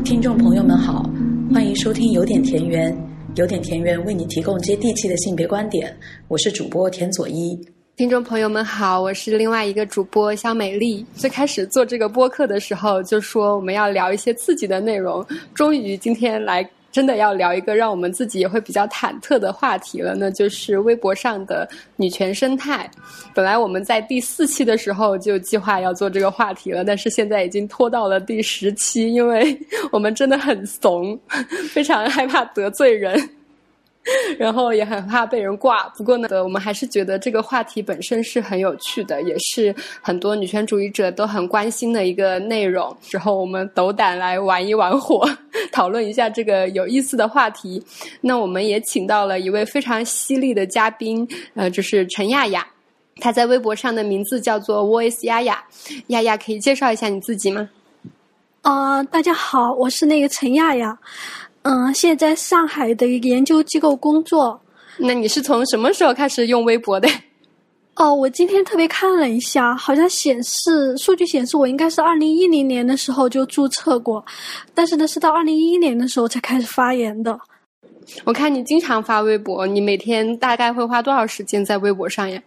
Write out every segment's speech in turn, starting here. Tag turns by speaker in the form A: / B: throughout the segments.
A: 听众朋友们好，欢迎收听有点田园，有点田园为你提供接地气的性别观点，我是主播田佐一。
B: 听众朋友们好，我是另外一个主播肖美丽。最开始做这个播客的时候就说我们要聊一些刺激的内容，终于今天来真的要聊一个让我们自己也会比较忐忑的话题了，那就是微博上的女权生态。本来我们在第4期的时候就计划要做这个话题了，但是现在已经拖到了第10期，因为我们真的很怂，非常害怕得罪人，然后也很怕被人挂。不过呢，我们还是觉得这个话题本身是很有趣的，也是很多女权主义者都很关心的一个内容。之后我们斗胆来玩一玩火，讨论一下这个有意思的话题。那我们也请到了一位非常犀利的嘉宾，就是陈亚亚。她在微博上的名字叫做 Voice 亚亚。亚亚可以介绍一下你自己吗？
C: 大家好，我是那个陈亚亚。现在在上海的一个研究机构工作。
B: 那你是从什么时候开始用微博的？
C: 我今天特别看了一下，好像数据显示我应该是2010年的时候就注册过，但是呢是到2011年的时候才开始发言的。
B: 我看你经常发微博，你每天大概会花多少时间在微博上呀？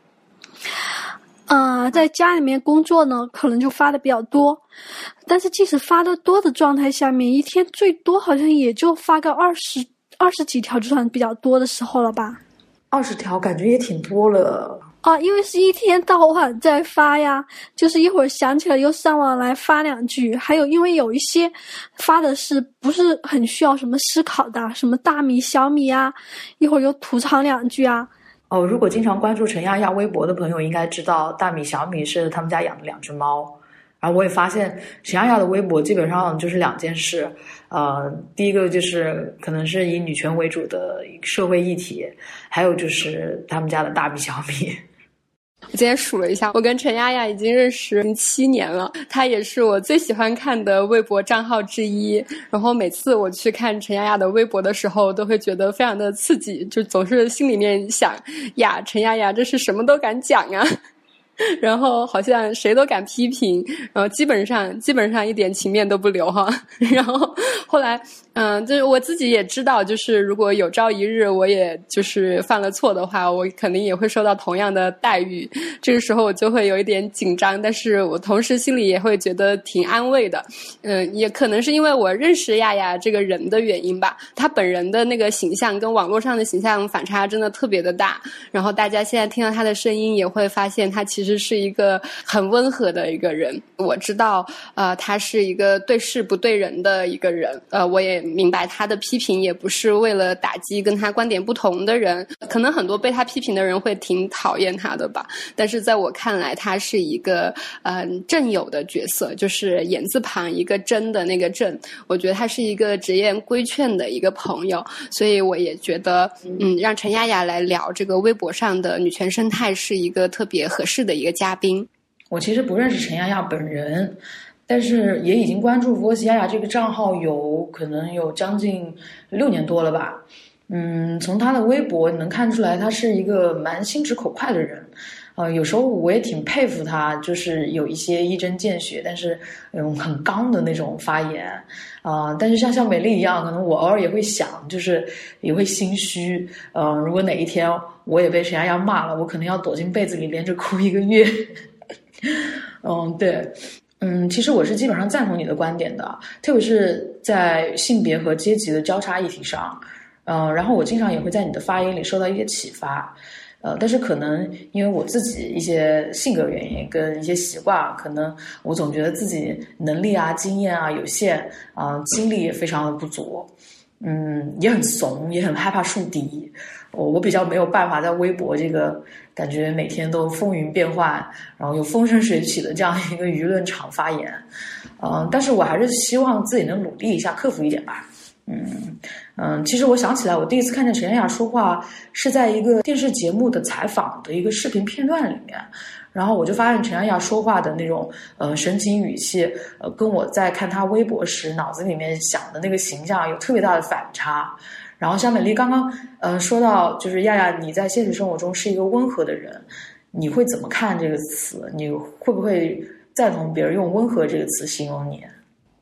C: 在家里面工作呢，可能就发的比较多，但是即使发的多的状态下面，一天最多好像也就发个20几条，就算比较多的时候了吧。
A: 20条感觉也挺多了。
C: 因为是一天到晚在发呀，就是一会儿想起来又上网来发2句，还有因为有一些发的是不是很需要什么思考的，什么大米小米啊，一会儿又吐槽2句啊。
A: 如果经常关注陈亚亚微博的朋友应该知道，大米小米是他们家养的2只猫。然后我也发现陈亚亚的微博基本上就是2件事，第一个就是可能是以女权为主的社会议题，还有就是他们家的大米小米。
B: 我今天数了一下，我跟陈亚亚已经认识7年了，她也是我最喜欢看的微博账号之一。然后每次我去看陈亚亚的微博的时候，都会觉得非常的刺激，就总是心里面想呀，陈亚亚这是什么都敢讲啊。然后好像谁都敢批评，然后基本上一点情面都不留哈。然后后来就是我自己也知道，就是如果有朝一日我也就是犯了错的话，我肯定也会受到同样的待遇。这个时候我就会有一点紧张，但是我同时心里也会觉得挺安慰的。也可能是因为我认识亚亚这个人的原因吧，他本人的那个形象跟网络上的形象反差真的特别的大。然后大家现在听到他的声音也会发现他其实是一个很温和的一个人。我知道他是一个对事不对人的一个人。我也明白他的批评也不是为了打击跟他观点不同的人，可能很多被他批评的人会挺讨厌他的吧，但是在我看来他是一个正友的角色，就是言字旁一个真的那个正。我觉得他是一个直言规劝的一个朋友，所以我也觉得让陈亚亚来聊这个微博上的女权生态是一个特别合适的一个嘉宾。
A: 我其实不认识陈亚亚本人，但是也已经关注 Voice 亚亚这个账号可能有将近6年多了吧。从他的微博能看出来他是一个蛮心直口快的人。有时候我也挺佩服他，就是有一些一针见血，但是很刚的那种发言。但是像美丽一样，可能我偶尔也会想，就是也会心虚。如果哪一天我也被陈亚亚骂了，我可能要躲进被子里连着哭1个月。对。其实我是基本上赞同你的观点的，特别是在性别和阶级的交叉议题上。然后我经常也会在你的发言里受到一些启发。但是可能因为我自己一些性格原因跟一些习惯，可能我总觉得自己能力啊、经验啊有限，精力也非常的不足。也很怂，也很害怕树敌。我比较没有办法在微博这个感觉每天都风云变幻，然后有风生水起的这样一个舆论场发言。但是我还是希望自己能努力一下，克服一点吧。其实我想起来，我第一次看见陈亚亚说话是在一个电视节目的采访的一个视频片段里面，然后我就发现陈亚亚说话的那种神情语气，跟我在看她微博时脑子里面想的那个形象有特别大的反差。然后像美丽刚刚说到，就是亚亚你在现实生活中是一个温和的人，你会怎么看这个词？你会不会赞同别人用温和这个词形容你？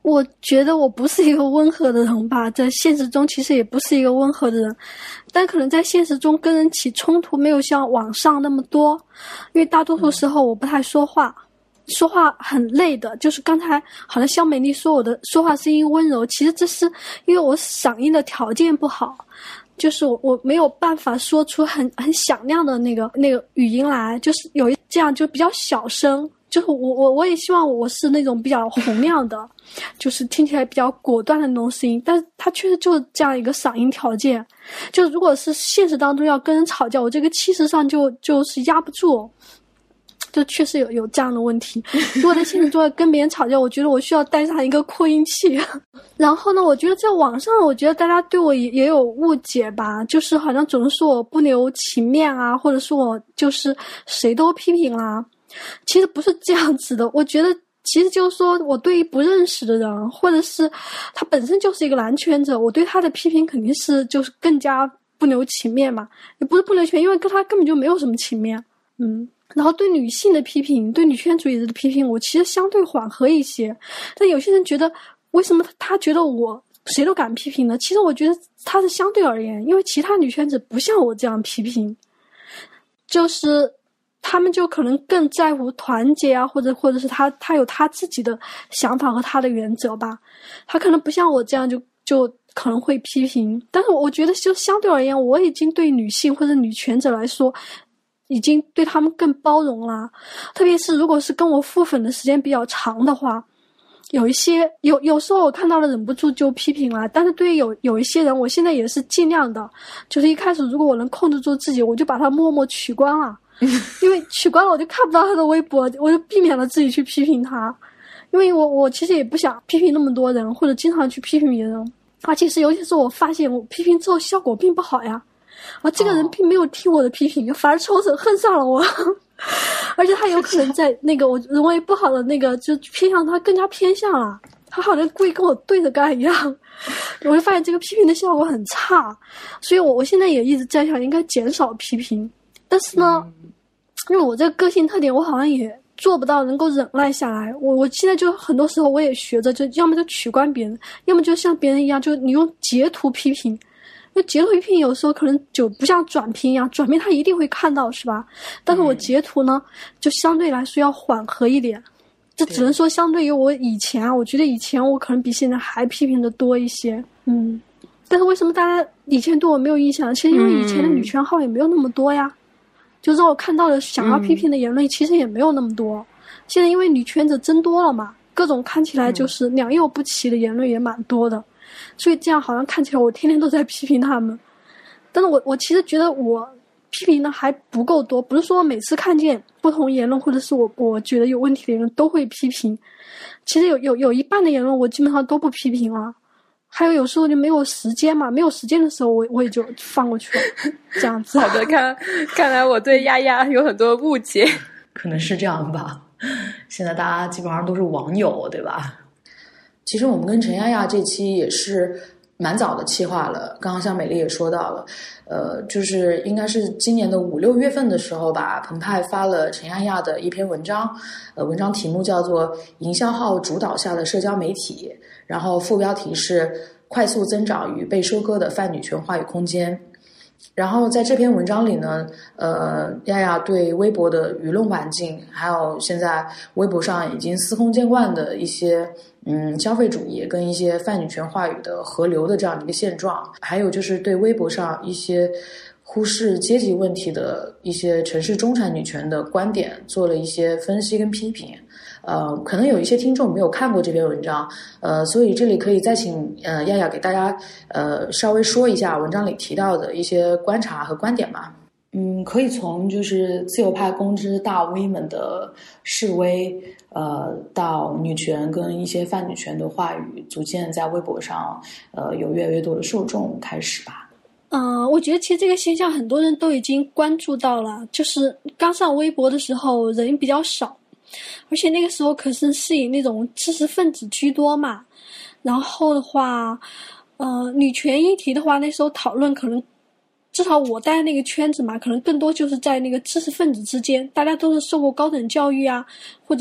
C: 我觉得我不是一个温和的人吧，在现实中其实也不是一个温和的人，但可能在现实中跟人起冲突没有像网上那么多，因为大多数时候我不太说话，说话很累的。就是刚才好像肖美丽说我的说话声音温柔，其实这是因为我嗓音的条件不好，就是我没有办法说出很响亮的那个语音来，就是有这样就比较小声。就是我也希望我是那种比较洪亮的，就是听起来比较果断的那种声音，但是它确实就是这样一个嗓音条件。就如果是现实当中要跟人吵架，我这个气势上就是压不住，就确实有这样的问题。如果在现实中要跟别人吵架，我觉得我需要带上一个扩音器。然后呢，我觉得在网上，我觉得大家对我也有误解吧，就是好像总是说我不留情面啊，或者说我就是谁都批评啦。其实不是这样子的，我觉得其实就是说我对于不认识的人，或者是他本身就是一个蓝圈者，我对他的批评肯定是就是更加不留情面嘛，也不是不留情面，因为跟他根本就没有什么情面。然后对女性的批评，对女权主义者的批评，我其实相对缓和一些。但有些人觉得为什么他觉得我谁都敢批评呢？其实我觉得他是相对而言，因为其他女权者不像我这样批评，就是他们就可能更在乎团结啊，或者是他有他自己的想法和他的原则吧，他可能不像我这样就可能会批评。但是我觉得就相对而言，我已经对女性或者女权者来说已经对他们更包容了。特别是如果是跟我互粉的时间比较长的话，有时候我看到了忍不住就批评了。但是对于有一些人，我现在也是尽量的，就是一开始如果我能控制住自己，我就把他默默取关了。因为取关了我就看不到他的微博，我就避免了自己去批评他。因为我其实也不想批评那么多人，或者经常去批评别人。其实尤其是我发现我批评之后效果并不好呀，这个人并没有听我的批评，反而仇恨恨上了我。而且他有可能在那个我认为不好的那个就偏向他更加偏向了，他好像故意跟我对着干一样。我就发现这个批评的效果很差，所以我现在也一直在想应该减少批评。但是呢，因为我这个个性特点，我好像也做不到能够忍耐下来。我现在就很多时候我也学着，就要么就取关别人，要么就像别人一样，就你用截图批评。因为截图批评有时候可能就不像转评一样，转评他一定会看到，是吧？但是我截图呢，就相对来说要缓和一点。这只能说相对于我以前我觉得以前我可能比现在还批评的多一些。但是为什么大家以前对我没有印象？其实因为以前的女权号也没有那么多呀。就让我看到的想要批评的言论其实也没有那么多。现在因为女权者增多了嘛，各种看起来就是良莠不齐的言论也蛮多的，所以这样好像看起来我天天都在批评他们。但是我其实觉得我批评的还不够多，不是说每次看见不同言论或者是我觉得有问题的言论都会批评。其实有一半的言论我基本上都不批评了。还有时候就没有时间嘛，没有时间的时候我也就放过去了，这样子。
B: 好的，看来我对丫丫有很多误解。
A: 可能是这样吧，现在大家基本上都是网友，对吧？其实我们跟陈丫丫这期也是蛮早的企划了，刚刚像美丽也说到了，就是应该是今年的5、6月份的时候吧，澎湃发了陈丫丫的一篇文章，文章题目叫做《营销号主导下的社交媒体》，然后副标题是快速增长与被收割的泛女权话语空间。然后在这篇文章里呢，丫丫对微博的舆论环境，还有现在微博上已经司空见惯的一些消费主义跟一些泛女权话语的合流的这样的一个现状，还有就是对微博上一些忽视阶级问题的一些城市中产女权的观点做了一些分析跟批评。可能有一些听众没有看过这篇文章，所以这里可以再请丫丫给大家稍微说一下文章里提到的一些观察和观点吧。可以从就是自由派公知大 V 们的示威，到女权跟一些泛女权的话语逐渐在微博上有越来越多的受众开始吧。
C: 我觉得其实这个现象很多人都已经关注到了，就是刚上微博的时候人比较少，而且那个时候可是以那种知识分子居多嘛。然后的话女权议题的话，那时候讨论可能至少我待的那个圈子嘛，可能更多就是在那个知识分子之间，大家都是受过高等教育啊，或者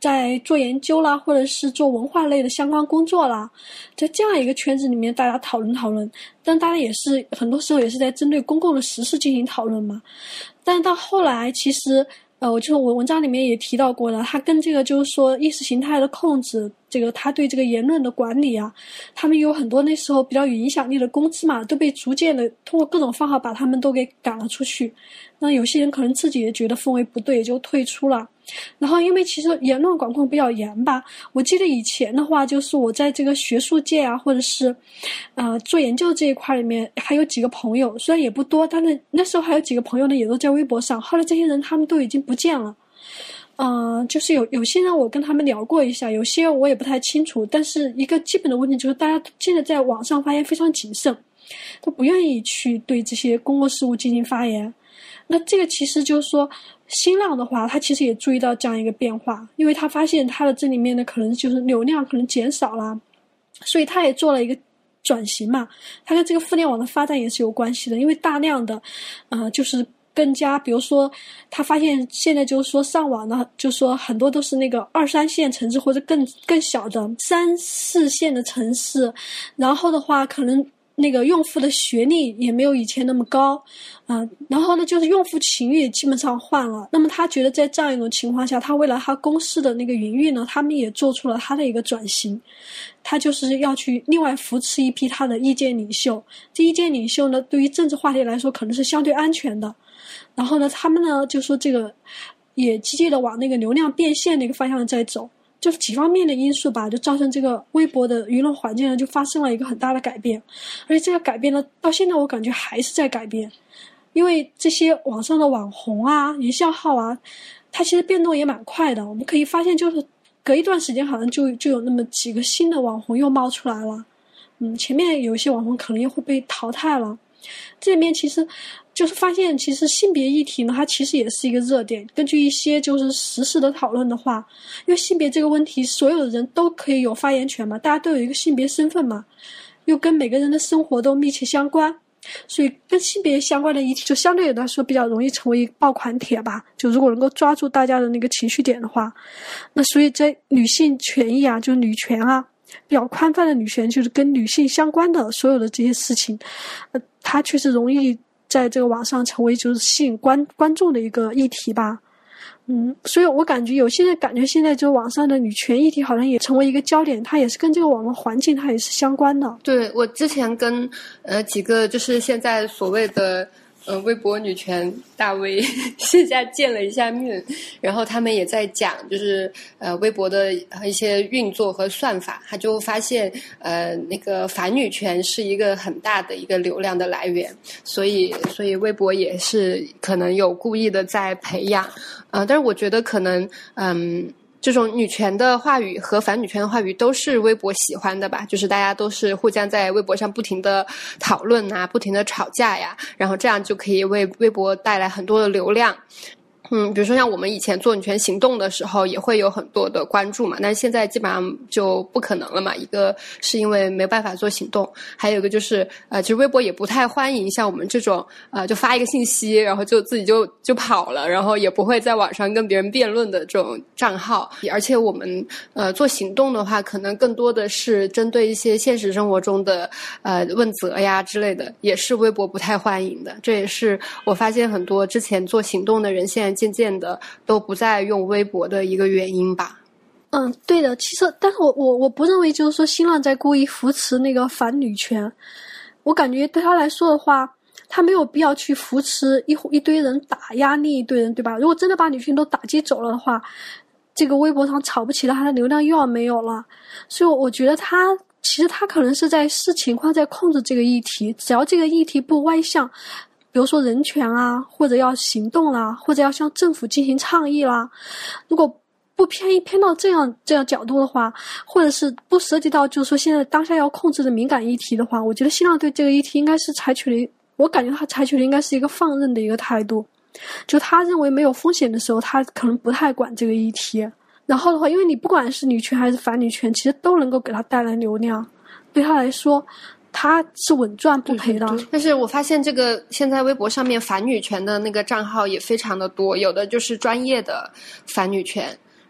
C: 在做研究啦，或者是做文化类的相关工作啦，在这样一个圈子里面大家讨论，但大家也是很多时候也是在针对公共的时事进行讨论嘛。但到后来其实我文章里面也提到过了，他跟这个就是说意识形态的控制，这个他对这个言论的管理啊，他们有很多那时候比较有影响力的公知嘛，都被逐渐的通过各种方法把他们都给赶了出去。那有些人可能自己也觉得氛围不对，也就退出了。然后因为其实言论管控比较严吧，我记得以前的话就是我在这个学术界啊，或者是做研究这一块里面还有几个朋友，虽然也不多，但是那时候还有几个朋友呢也都在微博上，后来这些人他们都已经不见了。就是有些人我跟他们聊过一下，有些我也不太清楚，但是一个基本的问题就是大家现在在网上发言非常谨慎，都不愿意去对这些公共事务进行发言。那这个其实就是说新浪的话他其实也注意到这样一个变化，因为他发现他的这里面的可能就是流量可能减少了，所以他也做了一个转型嘛，他跟这个互联网的发展也是有关系的，因为大量的就是更加比如说他发现现在就是说上网呢，就是说很多都是那个2、3线城市或者更小的3、4线的城市，然后的话可能那个用户的学历也没有以前那么高然后呢就是用户群也基本上换了。那么他觉得在这样一种情况下，他为了他公司的那个营运呢，他们也做出了他的一个转型，他就是要去另外扶持一批他的意见领袖。这意见领袖呢对于政治话题来说可能是相对安全的，然后呢他们呢就说这个也积极的往那个流量变现那个方向在走，就是几方面的因素吧，就造成这个微博的舆论环境呢就发生了一个很大的改变。而且这个改变呢到现在我感觉还是在改变，因为这些网上的网红啊营销号啊，它其实变动也蛮快的。我们可以发现就是隔一段时间好像就有那么几个新的网红又冒出来了，前面有一些网红可能又会被淘汰了。这里面其实就是发现其实性别议题呢它其实也是一个热点。根据一些就是时事的讨论的话，因为性别这个问题所有的人都可以有发言权嘛，大家都有一个性别身份嘛，又跟每个人的生活都密切相关，所以跟性别相关的议题就相对来说比较容易成为一个爆款帖吧，就如果能够抓住大家的那个情绪点的话。那所以在女性权益啊，就是女权啊，比较宽泛的女权，就是跟女性相关的所有的这些事情它确实容易在这个网上成为就是吸引观众的一个议题吧。所以我感觉有些人感觉现在就网上的女权议题好像也成为一个焦点，它也是跟这个网络环境它也是相关的。
B: 对，我之前跟几个就是现在所谓的微博女权大 V 线下见了一下面，然后他们也在讲就是微博的一些运作和算法，他就发现那个反女权是一个很大的一个流量的来源，所以微博也是可能有故意的在培养但是我觉得可能这种女权的话语和反女权的话语都是微博喜欢的吧，就是大家都是互相在微博上不停的讨论啊，不停的吵架呀，然后这样就可以为微博带来很多的流量。比如说像我们以前做女权行动的时候也会有很多的关注嘛，但是现在基本上就不可能了嘛。一个是因为没办法做行动，还有一个就是其实微博也不太欢迎像我们这种就发一个信息然后就自己就跑了，然后也不会在网上跟别人辩论的这种账号。而且我们做行动的话可能更多的是针对一些现实生活中的问责呀之类的，也是微博不太欢迎的。这也是我发现很多之前做行动的人现在渐渐的都不再用微博的一个原因吧。
C: 对的。其实但是我不认为就是说新浪在故意扶持那个反女权，我感觉对他来说的话他没有必要去扶持一堆人打压另一堆人，对吧？如果真的把女性都打击走了的话，这个微博上炒不起来，他的流量又要没有了。所以我觉得其实他可能是在视情况在控制这个议题，只要这个议题不歪向比如说人权啊，或者要行动啦，或者要向政府进行倡议啦，如果不偏到这样角度的话，或者是不涉及到就是说现在当下要控制的敏感议题的话，我觉得新浪对这个议题应该是我感觉他采取的应该是一个放任的一个态度，就他认为没有风险的时候他可能不太管这个议题。然后的话因为你不管是女权还是反女权其实都能够给他带来流量，对他来说他是稳赚不赔的。
B: 但是我发现这个现在微博上面反女权的那个账号也非常的多，有的就是专业的反女权，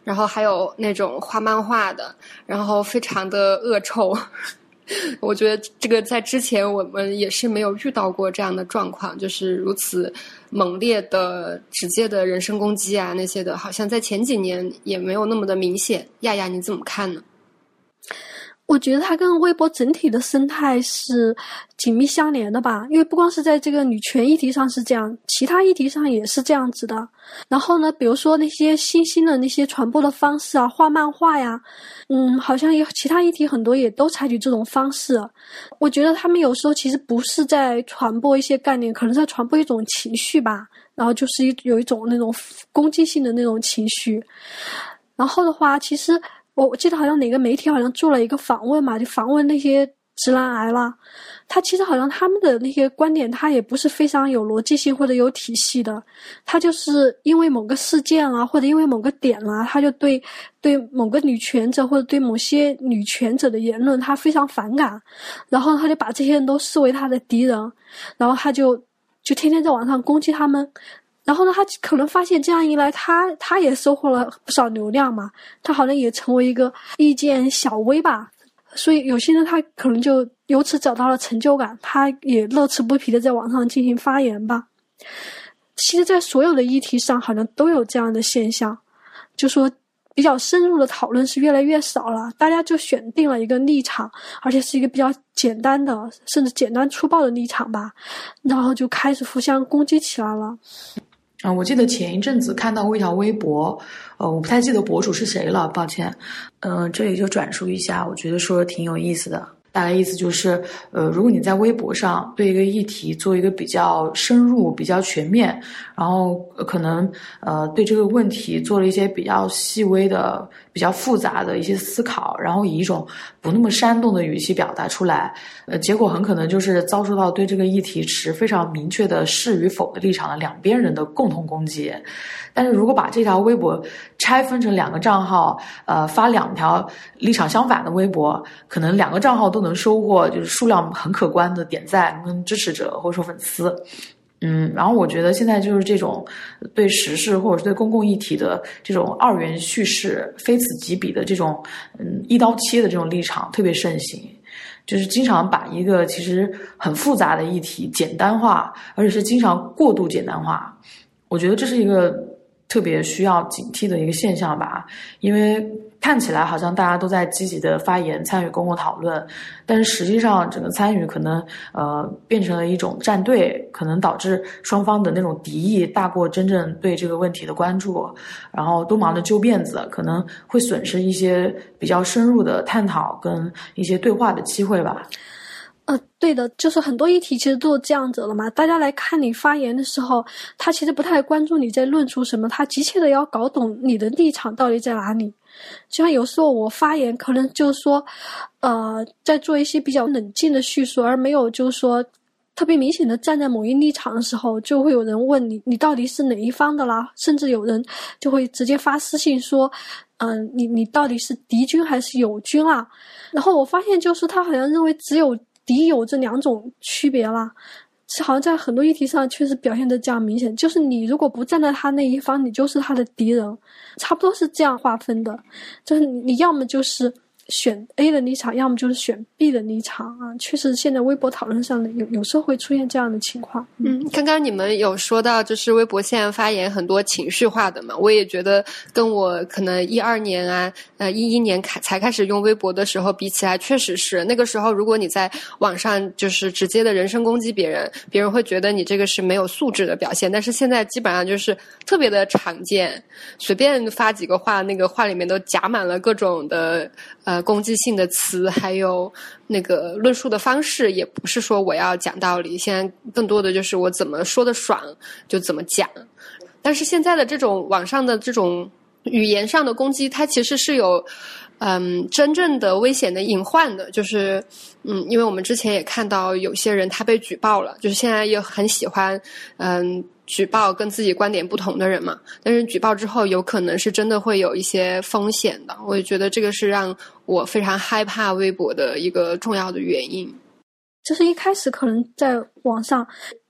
B: 然后还有那种画漫画的，然后非常的恶臭。我觉得这个在之前我们也是没有遇到过这样的状况，就是如此猛烈的直接的人身攻击啊那些的，好像在前几年也没有那么的明显。亚亚你怎么看呢？
C: 我觉得它跟微博整体的生态是紧密相连的吧，因为不光是在这个女权议题上是这样，其他议题上也是这样子的。然后呢，比如说那些新兴的那些传播的方式啊，画漫画呀，好像有其他议题很多也都采取这种方式。我觉得他们有时候其实不是在传播一些概念，可能在传播一种情绪吧，然后就是有一种那种攻击性的那种情绪。然后的话，其实我记得好像哪个媒体好像做了一个访问嘛，就访问那些直男癌啦，他其实好像他们的那些观点他也不是非常有逻辑性或者有体系的，他就是因为某个事件啦，或者因为某个点啦，他就对某个女权者或者对某些女权者的言论他非常反感，然后他就把这些人都视为他的敌人，然后他就天天在网上攻击他们。然后呢，他可能发现这样一来，他也收获了不少流量嘛，他好像也成为一个意见小 V 吧，所以有些人他可能就由此找到了成就感，他也乐此不疲的在网上进行发言吧。其实在所有的议题上好像都有这样的现象，就说比较深入的讨论是越来越少了，大家就选定了一个立场，而且是一个比较简单的甚至简单粗暴的立场吧，然后就开始互相攻击起来了。
A: 我记得前一阵子看到过一条微博，我不太记得博主是谁了，抱歉。这里就转述一下，我觉得说的挺有意思的。大概意思就是，如果你在微博上对一个议题做一个比较深入、比较全面，然后可能对这个问题做了一些比较细微的、比较复杂的一些思考，然后以一种不那么煽动的语气表达出来，结果很可能就是遭受到对这个议题持非常明确的是与否的立场的两边人的共同攻击。但是如果把这条微博拆分成2个账号，发2条立场相反的微博，可能2个账号都能收获就是数量很可观的点赞跟支持者或者说粉丝。然后我觉得现在就是这种对时事或者是对公共议题的这种2元叙事、非此即彼的这种一刀切的这种立场特别盛行，就是经常把一个其实很复杂的议题简单化，而且是经常过度简单化。我觉得这是一个特别需要警惕的一个现象吧，因为看起来好像大家都在积极的发言参与公共讨论，但是实际上整个参与可能变成了一种站队，可能导致双方的那种敌意大过真正对这个问题的关注，然后都忙着揪辫子，可能会损失一些比较深入的探讨跟一些对话的机会吧。
C: 对的，就是很多议题其实都是这样子了嘛。大家来看你发言的时候，他其实不太关注你在论述什么，他急切的要搞懂你的立场到底在哪里。就像有时候我发言可能就是说在做一些比较冷静的叙述，而没有就是说特别明显的站在某一立场的时候，就会有人问你到底是哪一方的啦，甚至有人就会直接发私信说你到底是敌军还是友军啊。然后我发现就是他好像认为只有敌友这2种区别啦，好像在很多议题上确实表现得这样明显，就是你如果不站在他那一方，你就是他的敌人，差不多是这样划分的，就是你要么就是选 A 的立场，要么就是选 B 的立场啊。确实现在微博讨论上的有时候会出现这样的情况。
B: 刚刚你们有说到就是微博现在发言很多情绪化的嘛，我也觉得跟我可能12年啊11年才开始用微博的时候比起来，确实是那个时候如果你在网上就是直接的人身攻击别人会觉得你这个是没有素质的表现，但是现在基本上就是特别的常见，随便发几个话，那个话里面都夹满了各种的攻击性的词，还有那个论述的方式也不是说我要讲道理，现在更多的就是我怎么说的爽就怎么讲。但是现在的这种网上的这种语言上的攻击，它其实是有真正的危险的隐患的，就是因为我们之前也看到有些人他被举报了，就是现在也很喜欢举报跟自己观点不同的人嘛，但是举报之后有可能是真的会有一些风险的，我也觉得这个是让我非常害怕微博的一个重要的原因。
C: 就是一开始可能在网上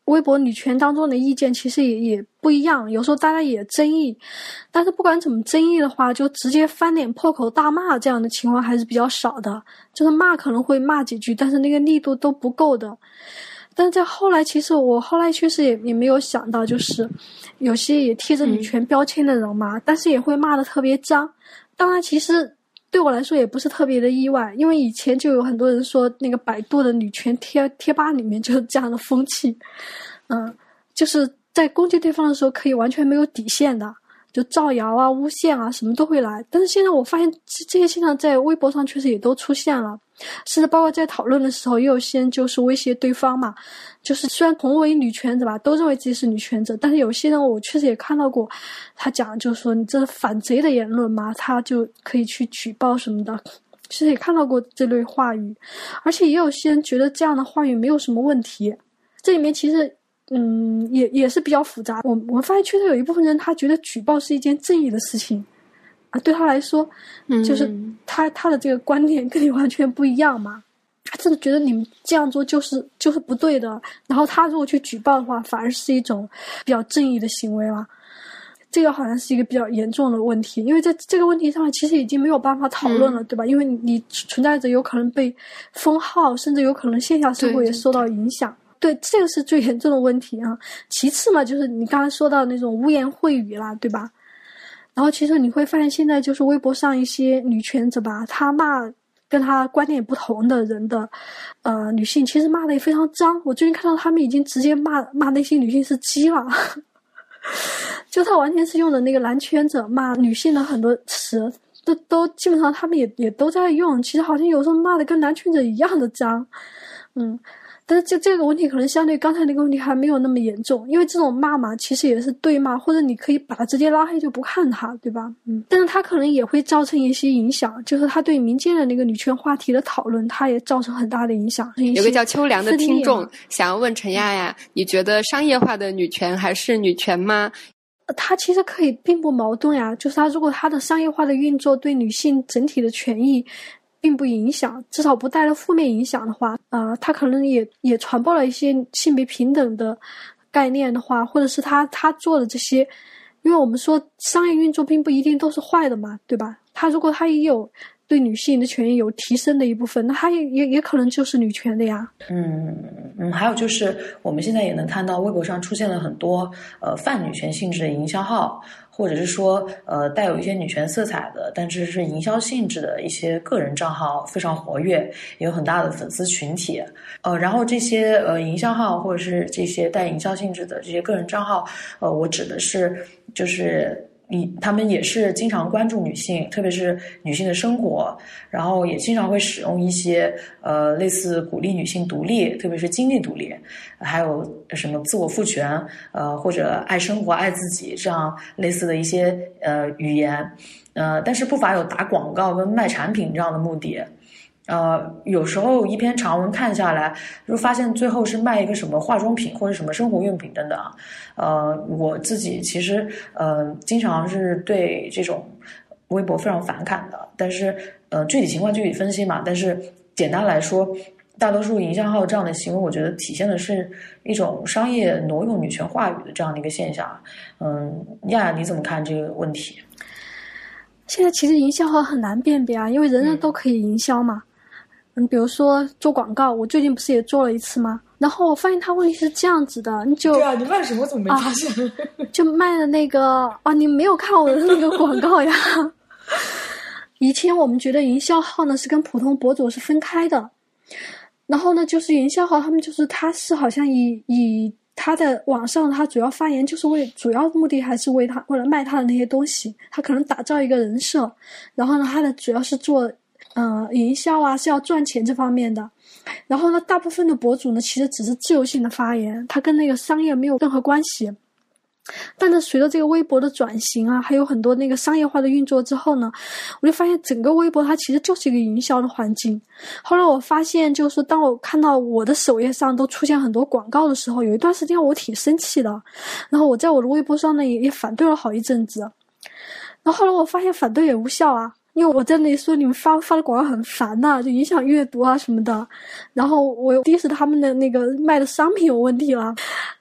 C: 微博女权当中的意见其实也不一样，有时候大家也争议，但是不管怎么争议的话，就直接翻脸破口大骂这样的情况还是比较少的，就是骂可能会骂几句，但是那个力度都不够的。但是在后来，其实我后来确实也没有想到，就是有些也贴着女权标签的人嘛，但是也会骂得特别脏。当然其实对我来说也不是特别的意外，因为以前就有很多人说那个百度的女权贴吧里面就是这样的风气，就是在攻击对方的时候可以完全没有底线的，就造谣啊、诬陷啊什么都会来。但是现在我发现这些现象在微博上确实也都出现了，甚至包括在讨论的时候也有些人就是威胁对方嘛，就是虽然同为女权者吧，都认为自己是女权者，但是有些人我确实也看到过他讲就是说你这是反贼的言论嘛，他就可以去举报什么的，其实也看到过这类话语。而且也有些人觉得这样的话语没有什么问题，这里面其实也是比较复杂。我发现确实有一部分人他觉得举报是一件正义的事情啊，对他来说就是他的这个观点跟你完全不一样嘛，他真的觉得你们这样做就是不对的，然后他如果去举报的话反而是一种比较正义的行为啦。这个好像是一个比较严重的问题，因为在这个问题上其实已经没有办法讨论了，对吧？因为你存在着有可能被封号，甚至有可能线下生活也受到影响。对，这个是最严重的问题啊。其次嘛，就是你刚才说到那种污言秽语啦，对吧？然后其实你会发现现在就是微博上一些女权者吧，她骂跟她观点不同的人的女性，其实骂的也非常脏。我最近看到他们已经直接骂那些女性是鸡了就他完全是用的那个男权者骂女性的很多词都基本上他们也都在用，其实好像有时候骂的跟男权者一样的脏。但是这个问题可能相对刚才那个问题还没有那么严重，因为这种骂嘛其实也是对骂，或者你可以把他直接拉黑就不看他，对吧？但是他可能也会造成一些影响，就是他对民间的那个女权话题的讨论，他也造成很大的影响。
B: 有个叫秋凉的听众想要问陈亚亚，你觉得商业化的女权还是女权吗？
C: 它其实可以并不矛盾呀，就是它如果它的商业化的运作对女性整体的权益并不影响，至少不带来负面影响的话，它可能也传播了一些性别平等的概念的话，或者是他做的这些，因为我们说商业运作并不一定都是坏的嘛，对吧？他如果他也有对女性的权益有提升的一部分，那他也可能就是女权的呀。
A: 还有就是我们现在也能看到微博上出现了很多泛女权性质的营销号，或者是说带有一些女权色彩的，但是是营销性质的一些个人账号非常活跃，也有很大的粉丝群体。然后这些营销号或者是这些带营销性质的这些个人账号，我指的是就是他们也是经常关注女性，特别是女性的生活，然后也经常会使用一些类似鼓励女性独立，特别是经济独立，还有什么自我赋权或者爱生活爱自己这样类似的一些语言，但是不乏有打广告跟卖产品这样的目的。有时候一篇长文看下来，就发现最后是卖一个什么化妆品或者什么生活用品等等。我自己其实经常是对这种微博非常反感的，但是具体情况具体分析嘛。但是简单来说，大多数营销号这样的行为，我觉得体现的是一种商业挪用女权话语的这样的一个现象。亚亚你怎么看这个问题？
C: 现在其实营销号很难辨别啊，因为人人都可以营销嘛。比如说做广告，我最近不是也做了一次吗？然后我发现它问题是这样子的，
A: 对啊，你卖什么我怎么没发现？
C: 就卖的那个你没有看我的那个广告呀？以前我们觉得营销号呢是跟普通博主是分开的，然后呢就是营销号他们就是他是好像以他在网上他主要发言就是主要目的还是为了卖他的那些东西，他可能打造一个人设，然后呢他的主要是做营销啊，是要赚钱这方面的。然后呢大部分的博主呢其实只是自由性的发言，他跟那个商业没有任何关系。但是随着这个微博的转型啊，还有很多那个商业化的运作之后呢，我就发现整个微博它其实就是一个营销的环境。后来我发现就是当我看到我的首页上都出现很多广告的时候，有一段时间我挺生气的，然后我在我的微博上呢也反对了好一阵子。然后后来我发现反对也无效啊，因为我在那里说你们发的广告很烦呐，就影响阅读啊什么的，然后我 diss 他们的那个卖的商品有问题了，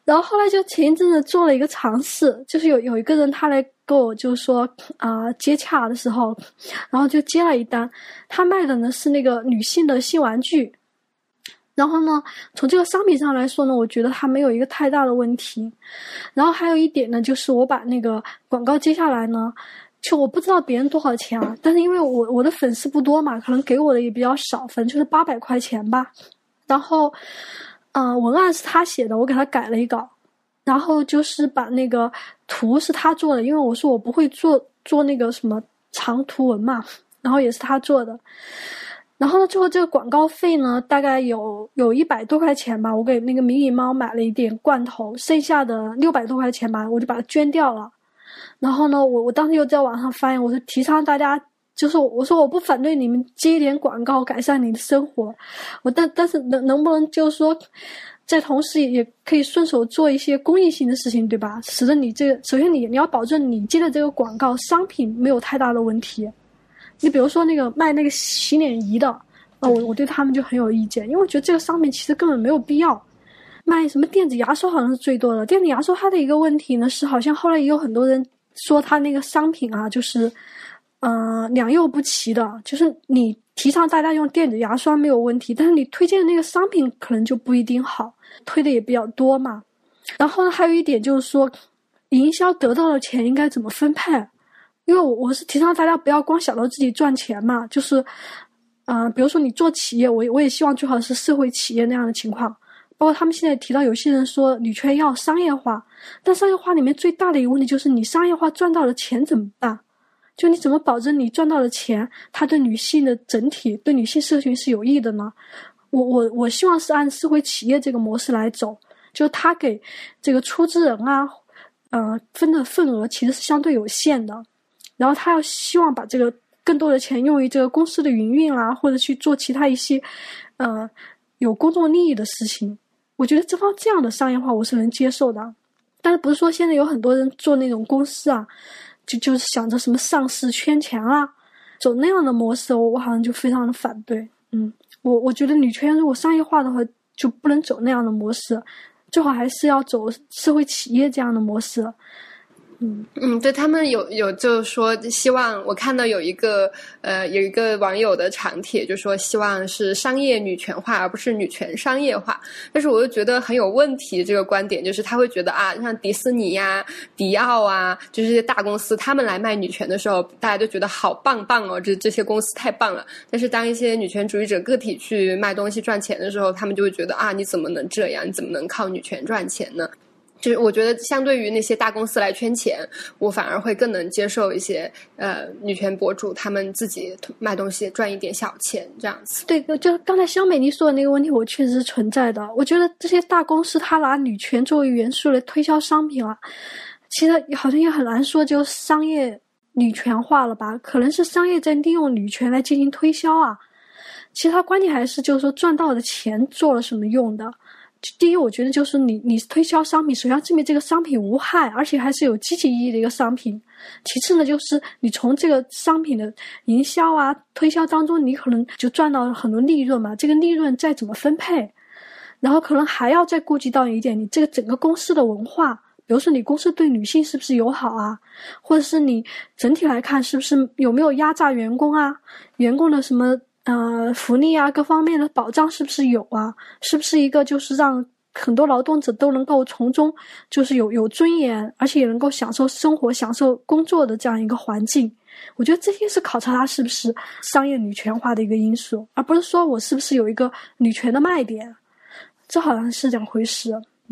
C: 然后后来就前一阵子做了一个尝试，就是有一个人他来跟我就说接洽的时候，然后就接了一单，他卖的呢是那个女性的性玩具。然后呢，从这个商品上来说呢，我觉得它没有一个太大的问题。然后还有一点呢，就是我把那个广告接下来呢，就我不知道别人多少钱啊，但是因为我的粉丝不多嘛，可能给我的也比较少，反正就是800块钱吧。然后文案是他写的，我给他改了一稿，然后就是把那个图是他做的，因为我说我不会做那个什么长图文嘛，然后也是他做的。然后呢，最后这个广告费呢，大概有100多块钱吧，我给那个迷你猫买了一点罐头，剩下的600多块钱吧，我就把它捐掉了。然后呢，我当时又在网上发言，我是提倡大家，就是我说我不反对你们接一点广告改善你的生活，但是能不能就是说，在同时也可以顺手做一些公益性的事情，对吧？使得你这个首先你要保证你接的这个广告商品没有太大的问题。你比如说那个卖那个洗脸仪的，我对他们就很有意见，因为我觉得这个商品其实根本没有必要。卖什么电子牙刷好像是最多的，电子牙刷它的一个问题呢是，好像后来也有很多人说它那个商品啊，就是良莠不齐的，就是你提倡大家用电子牙刷没有问题，但是你推荐的那个商品可能就不一定好，推的也比较多嘛。然后呢，还有一点就是说，营销得到的钱应该怎么分配？因为我是提倡大家不要光想到自己赚钱嘛，就是比如说你做企业，我也希望最好是社会企业那样的情况。包括他们现在提到有些人说女权要商业化，但商业化里面最大的一个问题就是你商业化赚到的钱怎么办？就你怎么保证你赚到的钱它对女性的整体对女性社群是有益的呢？我希望是按社会企业这个模式来走，就他给这个出资人分的份额其实是相对有限的，然后他要希望把这个更多的钱用于这个公司的营运啊，或者去做其他一些有公众利益的事情。我觉得这样的商业化我是能接受的。但是不是说现在有很多人做那种公司啊，就是想着什么上市圈钱啊，走那样的模式，我好像就非常的反对。我觉得女权如果商业化的话，就不能走那样的模式，最好还是要走社会企业这样的模式。
B: 对，他们有就是说希望，我看到有一个网友的长帖，就说希望是商业女权化，而不是女权商业化。但是我又觉得很有问题，这个观点就是他会觉得像迪士尼呀、迪奥啊，就是这些大公司，他们来卖女权的时候，大家就觉得好棒哦，这些公司太棒了。但是当一些女权主义者个体去卖东西赚钱的时候，他们就会觉得你怎么能这样？你怎么能靠女权赚钱呢？就是我觉得相对于那些大公司来圈钱，我反而会更能接受一些女权博主他们自己卖东西赚一点小钱这样子。
C: 对，就刚才肖美丽说的那个问题，我确实是存在的。我觉得这些大公司他拿女权作为元素来推销商品其实好像也很难说就商业女权化了吧，可能是商业在利用女权来进行推销其实他关键还是就是说赚到的钱做了什么用的。第一，我觉得就是你推销商品，首先要证明这个商品无害，而且还是有积极意义的一个商品。其次呢，就是你从这个商品的营销推销当中，你可能就赚到了很多利润嘛，这个利润再怎么分配，然后可能还要再顾及到一点，你这个整个公司的文化，比如说你公司对女性是不是友好或者是你整体来看是不是有没有压榨员工员工的什么福利各方面的保障是不是有是不是一个就是让很多劳动者都能够从中就是有尊严，而且也能够享受生活享受工作的这样一个环境。我觉得这些是考察它是不是商业女权化的一个因素，而不是说我是不是有一个女权的卖点，这好像是两回事。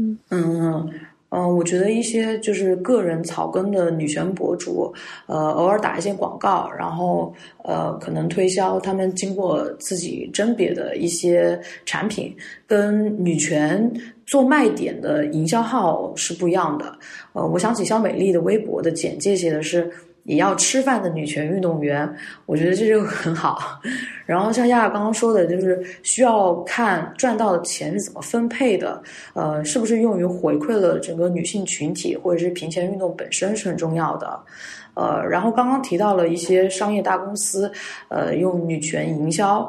A: 我觉得一些就是个人草根的女权博主，偶尔打一些广告，然后可能推销他们经过自己甄别的一些产品，跟女权做卖点的营销号是不一样的。我想起肖美丽的微博的简介写的是也要吃饭的女权运动员，我觉得这就很好。然后像亚亚刚刚说的，就是需要看赚到的钱是怎么分配的，是不是用于回馈了整个女性群体，或者是平权运动本身是很重要的。然后刚刚提到了一些商业大公司，用女权营销。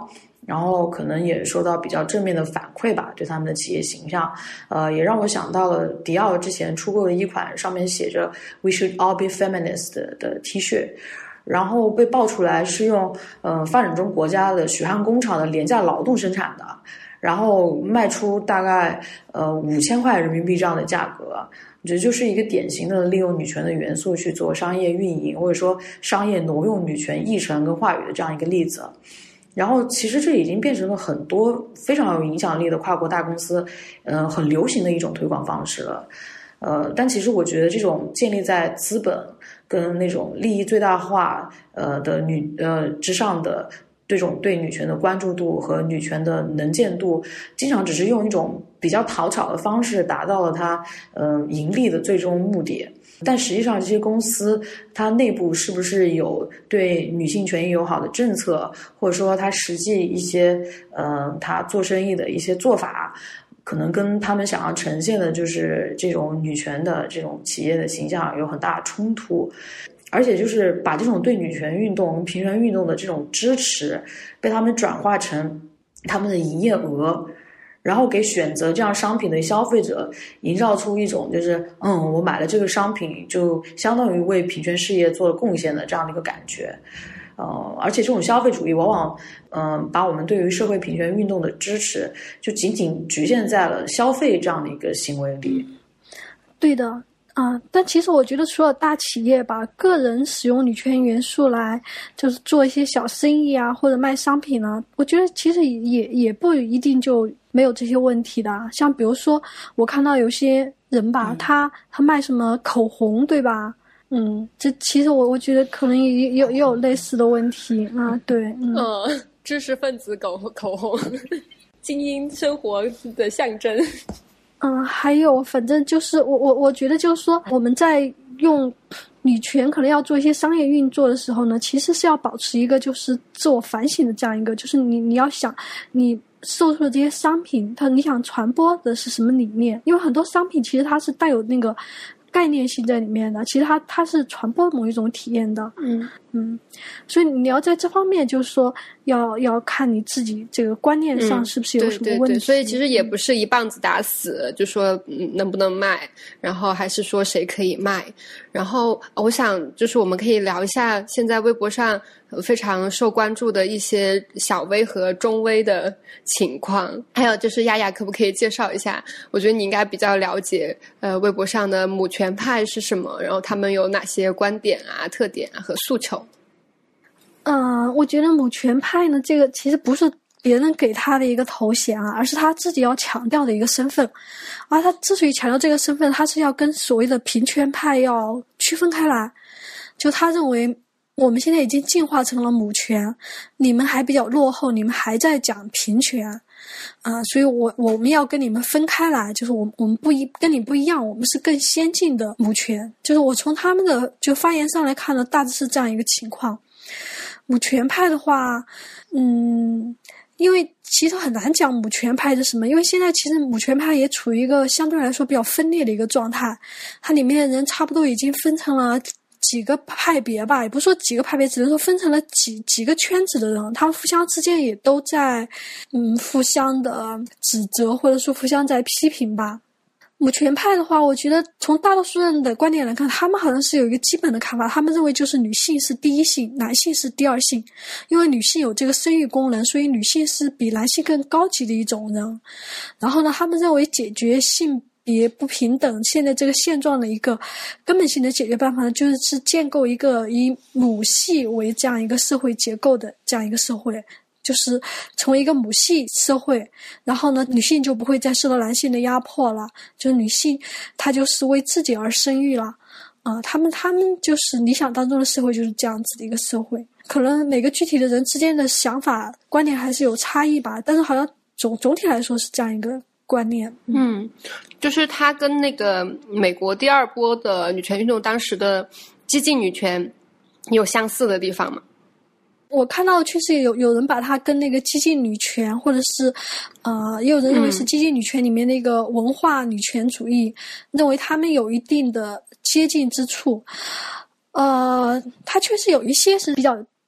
A: 然后可能也收到比较正面的反馈吧，对他们的企业形象，也让我想到了迪奥之前出过的一款上面写着 "We should all be feminist" 的 T 恤，然后被爆出来是用发展中国家的血汗工厂的廉价劳动生产的，然后卖出大概5000块人民币这样的价格。我觉得就是一个典型的利用女权的元素去做商业运营，或者说商业挪用女权议程跟话语的这样一个例子。然后其实这已经变成了很多非常有影响力的跨国大公司很流行的一种推广方式了。但其实我觉得这种建立在资本跟那种利益最大化之上的这种对女权的关注度和女权的能见度，经常只是用一种比较讨巧的方式达到了它盈利的最终目的。但实际上这些公司它内部是不是有对女性权益友好的政策，或者说它实际一些它做生意的一些做法，可能跟他们想要呈现的就是这种女权的这种企业的形象有很大的冲突。而且就是把这种对女权运动、平权运动的这种支持被他们转化成他们的营业额，然后给选择这样商品的消费者营造出一种就是我买了这个商品就相当于为平权事业做了贡献的这样的一个感觉。而且这种消费主义往往把我们对于社会平权运动的支持就仅仅局限在了消费这样的一个行为里。
C: 对的但其实我觉得除了大企业吧，个人使用女权元素来就是做一些小生意啊，或者卖商品啊，我觉得其实也不一定就没有这些问题的。像比如说我看到有些人吧，他卖什么口红，对吧？这其实我觉得可能也有类似的问题啊。对，
B: 知识分子口红，精英生活的象征。
C: 还有反正就是我觉得就是说我们在用女权可能要做一些商业运作的时候呢，其实是要保持一个就是自我反省的这样一个，就是你要想你售出的这些商品你想传播的是什么理念，因为很多商品其实它是带有那个概念性在里面的，其实它是传播某一种体验的。所以你要在这方面就是说要看你自己这个观念上是不是有什么问题。
B: 对，所以其实也不是一棒子打死就说能不能卖，然后还是说谁可以卖。然后我想就是我们可以聊一下现在微博上非常受关注的一些小微和中微的情况，还有就是亚亚可不可以介绍一下，我觉得你应该比较了解微博上的母权派是什么，然后他们有哪些观点啊、特点啊和诉求。
C: 我觉得母权派呢，这个其实不是别人给他的一个头衔啊，而是他自己要强调的一个身份。而他之所以强调这个身份，他是要跟所谓的平权派要区分开来。就他认为我们现在已经进化成了母权，你们还比较落后，你们还在讲平权所以我们要跟你们分开来，就是我们跟你不一样，我们是更先进的母权。就是我从他们的就发言上来看呢，大致是这样一个情况。母权派的话因为其实很难讲母权派是什么，因为现在其实母权派也处于一个相对来说比较分裂的一个状态，它里面的人差不多已经分成了几个派别吧，也不是说几个派别，只能说分成了几个圈子的人，他们互相之间也都在互相的指责，或者说互相在批评吧。母权派的话，我觉得从大多数人的观点来看，他们好像是有一个基本的看法，他们认为就是女性是第一性，男性是第二性。因为女性有这个生育功能，所以女性是比男性更高级的一种人。然后呢，他们认为解决性别不平等现在这个现状的一个根本性的解决办法呢，就是建构一个以母系为这样一个社会结构的这样一个社会，就是成为一个母系社会，然后呢，女性就不会再受到男性的压迫了，就是女性她就是为自己而生育了他们就是理想当中的社会就是这样子的一个社会。可能每个具体的人之间的想法观念还是有差异吧，但是好像总体来说是这样一个观念。
B: 就是它跟那个美国第二波的女权运动当时的激进女权有相似的地方吗？
C: 我看到确实有人把它跟那个激进女权，或者是也有人认为是激进女权里面的一个文化女权主义，认为他们有一定的接近之处。它确实有一些是比较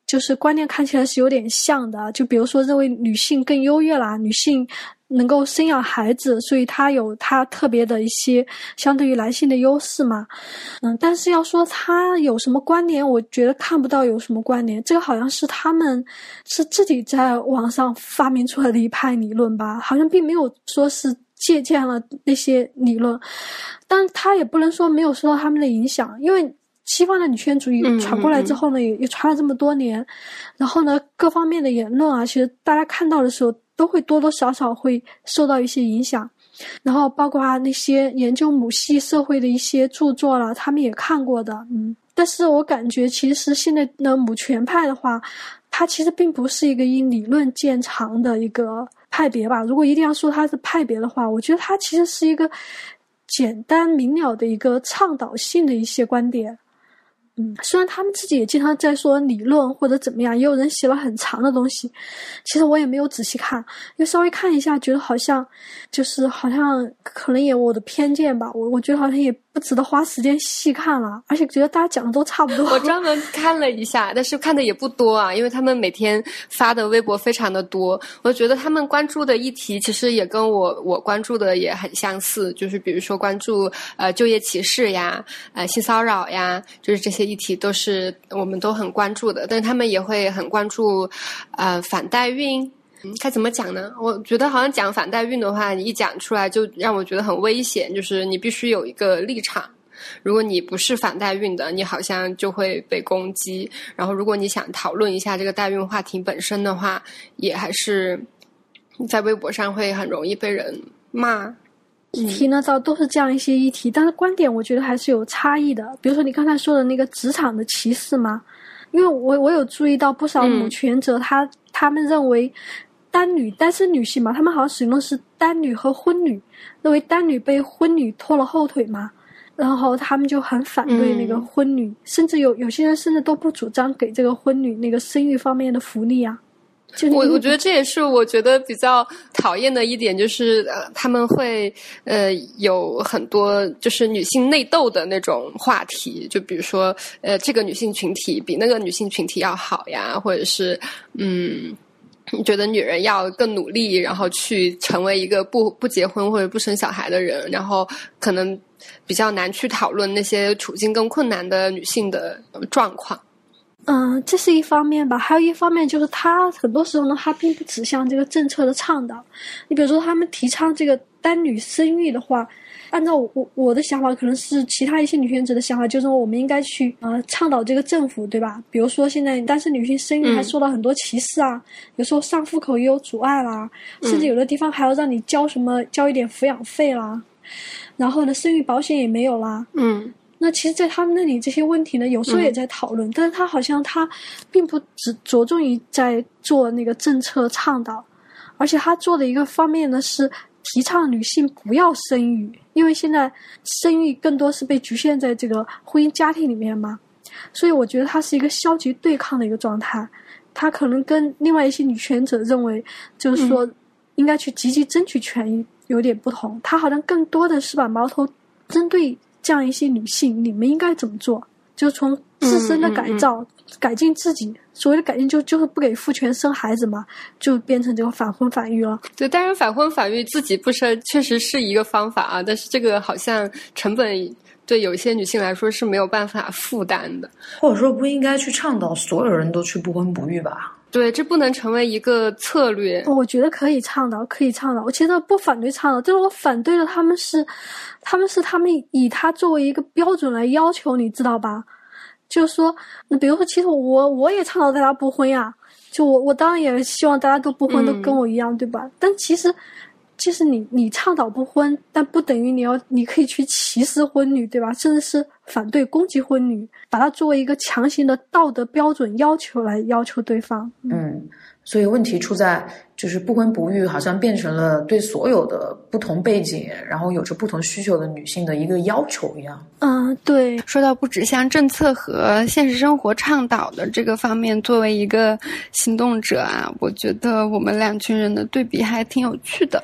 C: 就是观念看起来是有点像的，就比如说认为女性更优越啦，女性能够生养孩子，所以她有她特别的一些相对于男性的优势嘛。但是要说她有什么关联，我觉得看不到有什么关联。这个好像是他们是自己在网上发明出来的一派理论吧，好像并没有说是借鉴了那些理论，但他也不能说没有受到他们的影响，因为西方的女权主义传过来之后呢，也传了这么多年，然后呢，各方面的言论啊，其实大家看到的时候都会多多少少会受到一些影响，然后包括那些研究母系社会的一些著作啦，他们也看过的，但是我感觉其实现在的母权派的话，它其实并不是一个以理论见长的一个派别吧。如果一定要说它是派别的话，我觉得它其实是一个简单明了的一个倡导性的一些观点。虽然他们自己也经常在说理论或者怎么样，也有人写了很长的东西，其实我也没有仔细看，因为稍微看一下觉得好像可能也我的偏见吧，我觉得好像也不值得花时间细看了，而且觉得大家讲的都差不多。
B: 我专门看了一下，但是看的也不多啊，因为他们每天发的微博非常的多，我觉得他们关注的议题其实也跟我关注的也很相似，就是比如说关注就业歧视呀，性骚扰呀，就是这些议题都是我们都很关注的，但是他们也会很关注反代孕。该怎么讲呢？我觉得好像讲反代孕的话，你一讲出来就让我觉得很危险，就是你必须有一个立场，如果你不是反代孕的，你好像就会被攻击，然后如果你想讨论一下这个代孕话题本身的话，也还是在微博上会很容易被人骂。
C: 议题呢都是这样一些议题，但是观点我觉得还是有差异的。比如说你刚才说的那个职场的歧视嘛，因为我有注意到不少母权者他们认为单身女性嘛，他们好像使用的是单女和婚女，认为单女被婚女拖了后腿嘛，然后他们就很反对那个婚女，甚至有些人甚至都不主张给这个婚女那个生育方面的福利啊。
B: 我觉得这也是我觉得比较讨厌的一点，就是他们会有很多就是女性内斗的那种话题，就比如说这个女性群体比那个女性群体要好呀，或者是觉得女人要更努力，然后去成为一个不结婚或者不生小孩的人，然后可能比较难去讨论那些处境更困难的女性的状况。
C: 这是一方面吧，还有一方面就是他很多时候呢，他并不指向这个政策的倡导。你比如说他们提倡这个单女生育的话，按照我的想法，可能是其他一些女权者的想法，就是说我们应该去倡导这个政府，对吧？比如说现在单身女性生育还受到很多歧视啊，有时候上户口也有阻碍啦，甚至有的地方还要让你交一点抚养费啦，然后呢，生育保险也没有啦。那其实在他们那里这些问题呢，有时候也在讨论，但是他好像他并不只着重于在做那个政策倡导，而且他做的一个方面呢是提倡女性不要生育，因为现在生育更多是被局限在这个婚姻家庭里面嘛，所以我觉得他是一个消极对抗的一个状态。他可能跟另外一些女权者认为就是说应该去积极争取权益有点不同，他好像更多的是把矛头针对这样一些女性，你们应该怎么做，就从自身的改造改进自己，所谓的改进就是不给父权生孩子嘛，就变成这个反婚反育了。
B: 对，当然反婚反育自己不生确实是一个方法啊，但是这个好像成本对有一些女性来说是没有办法负担的，
A: 或者说不应该去倡导所有人都去不婚不育吧。
B: 对，这不能成为一个策略。
C: 我觉得可以倡导。我其实不反对倡导，但是我反对的他们以它作为一个标准来要求，你知道吧？就是说，比如说，其实我也倡导大家不婚呀，就我当然也希望大家都不婚，都跟我一样，对吧？但其实你倡导不婚，但不等于你可以去歧视婚女，对吧？甚至是反对攻击婚女，把它作为一个强行的道德标准要求来要求对方。
A: 所以问题出在就是不婚不育好像变成了对所有的不同背景然后有着不同需求的女性的一个要求一样。
C: 对。
B: 说到不只向政策和现实生活倡导的这个方面，作为一个行动者啊，我觉得我们两群人的对比还挺有趣的。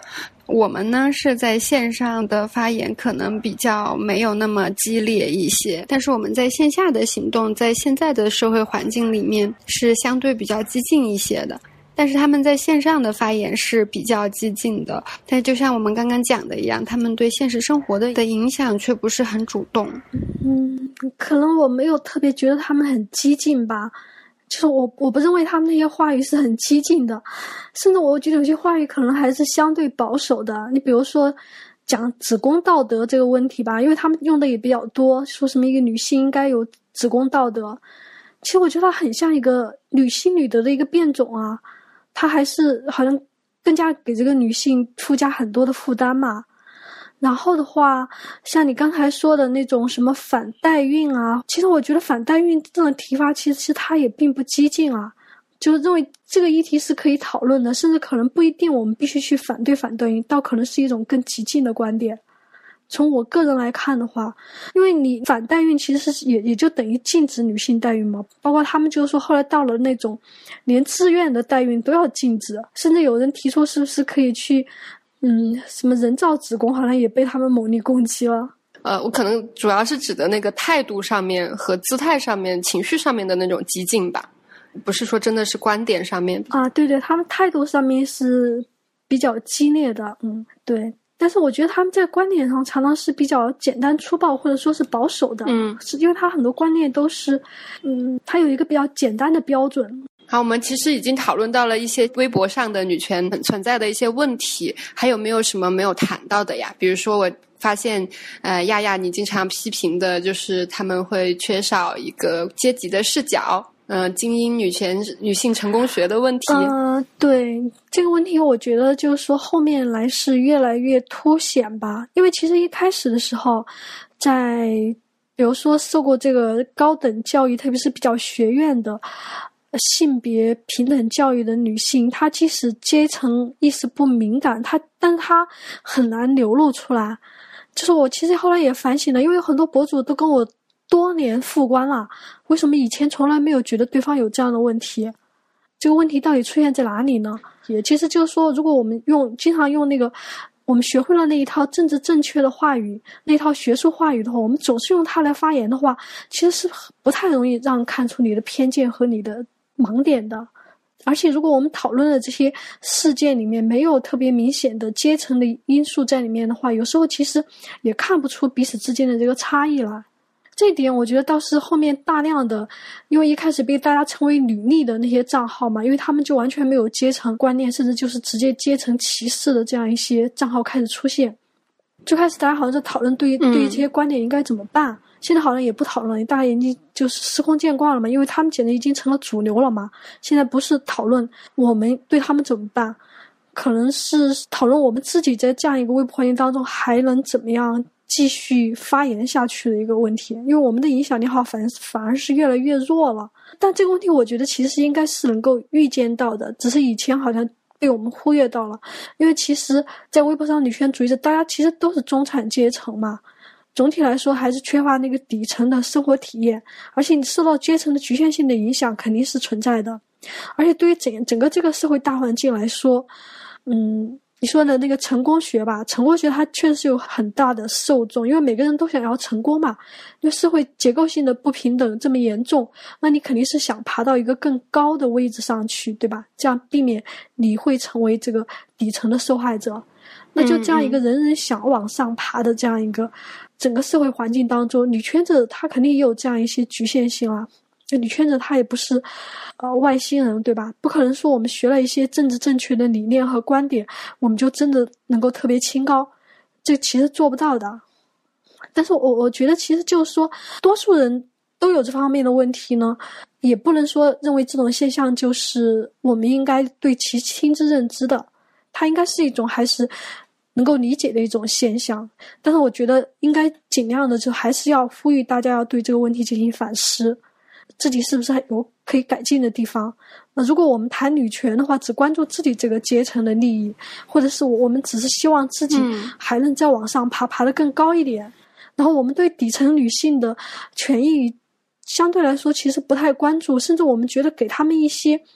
B: 我们呢是在线上的发言可能比较没有那么激烈一些，但是我们在线下的行动在现在的社会环境里面是相对比较激进一些的，但是他们在线上的发言是比较激进的，但就像我们刚刚讲的一样，他们对现实生活的影响却不是很主动。
C: 可能我没有特别觉得他们很激进吧，就是我不认为他们那些话语是很激进的，甚至我觉得有些话语可能还是相对保守的。你比如说讲子宫道德这个问题吧，因为他们用的也比较多，说什么一个女性应该有子宫道德，其实我觉得它很像一个女性女德的一个变种啊，它还是好像更加给这个女性附加很多的负担嘛。然后的话，像你刚才说的那种什么反代孕啊，其实我觉得反代孕这种提法其实它也并不激进啊，就认为这个议题是可以讨论的，甚至可能不一定我们必须去反对反代孕，倒可能是一种更激进的观点。从我个人来看的话，因为你反代孕其实是也就等于禁止女性代孕嘛，包括他们就是说后来到了那种连自愿的代孕都要禁止，甚至有人提出是不是可以去什么人造子宫，好像也被他们猛力攻击了。
B: 我可能主要是指的那个态度上面和姿态上面、情绪上面的那种激进吧，不是说真的是观点上面
C: 啊。对对，他们态度上面是比较激烈的，对。但是我觉得他们在观点上常常是比较简单粗暴，或者说是保守的，是因为他很多观念都是，他有一个比较简单的标准。
B: 好，我们其实已经讨论到了一些微博上的女权存在的一些问题，还有没有什么没有谈到的呀？比如说我发现亚亚你经常批评的就是他们会缺少一个阶级的视角，精英女性成功学的问题。
C: 对这个问题我觉得就是说后面来是越来越凸显吧，因为其实一开始的时候在比如说受过这个高等教育，特别是比较学院的性别平等教育的女性，她即使阶层意识不敏感，但是她很难流露出来。就是我其实后来也反省了，因为有很多博主都跟我多年复观了，为什么以前从来没有觉得对方有这样的问题？这个问题到底出现在哪里呢？也其实就是说，如果我们经常用那个我们学会了那一套政治正确的话语，那套学术话语的话，我们总是用它来发言的话，其实是不太容易让人看出你的偏见和你的盲点的。而且如果我们讨论的这些事件里面没有特别明显的阶层的因素在里面的话，有时候其实也看不出彼此之间的这个差异来。这一点我觉得倒是后面大量的，因为一开始被大家称为女力的那些账号嘛，因为他们就完全没有阶层观念，甚至就是直接阶层歧视的这样一些账号开始出现。最开始大家好像在讨论对于这些观点应该怎么办，现在好像也不讨论了，大家已经就是司空见惯了嘛，因为他们简直已经成了主流了嘛。现在不是讨论我们对他们怎么办，可能是讨论我们自己在这样一个微博环境当中还能怎么样继续发言下去的一个问题，因为我们的影响力反而是越来越弱了。但这个问题我觉得其实应该是能够预见到的，只是以前好像被我们忽略到了。因为其实在微博上女权主义者大家其实都是中产阶层嘛，总体来说还是缺乏那个底层的生活体验，而且你受到阶层的局限性的影响肯定是存在的。而且对于整个这个社会大环境来说，你说的那个成功学吧，成功学它确实是有很大的受众，因为每个人都想要成功嘛，因为社会结构性的不平等这么严重，那你肯定是想爬到一个更高的位置上去，对吧？这样避免你会成为这个底层的受害者。那就这样一个人人想往上爬的这样一个整个社会环境当中，女权者她肯定也有这样一些局限性啊。就女权者她也不是外星人，对吧？不可能说我们学了一些政治正确的理念和观点，我们就真的能够特别清高，这其实做不到的。但是我觉得其实就是说多数人都有这方面的问题呢，也不能说认为这种现象就是我们应该对其亲自认知的，它应该是一种还是能够理解的一种现象。但是我觉得应该尽量的就还是要呼吁大家要对这个问题进行反思，自己是不是还有可以改进的地方。那如果我们谈女权的话，只关注自己这个阶层的利益，或者是我们只是希望自己还能再往上爬得更高一点，然后我们对底层女性的权益相对来说其实不太关注，甚至我们觉得给他们一些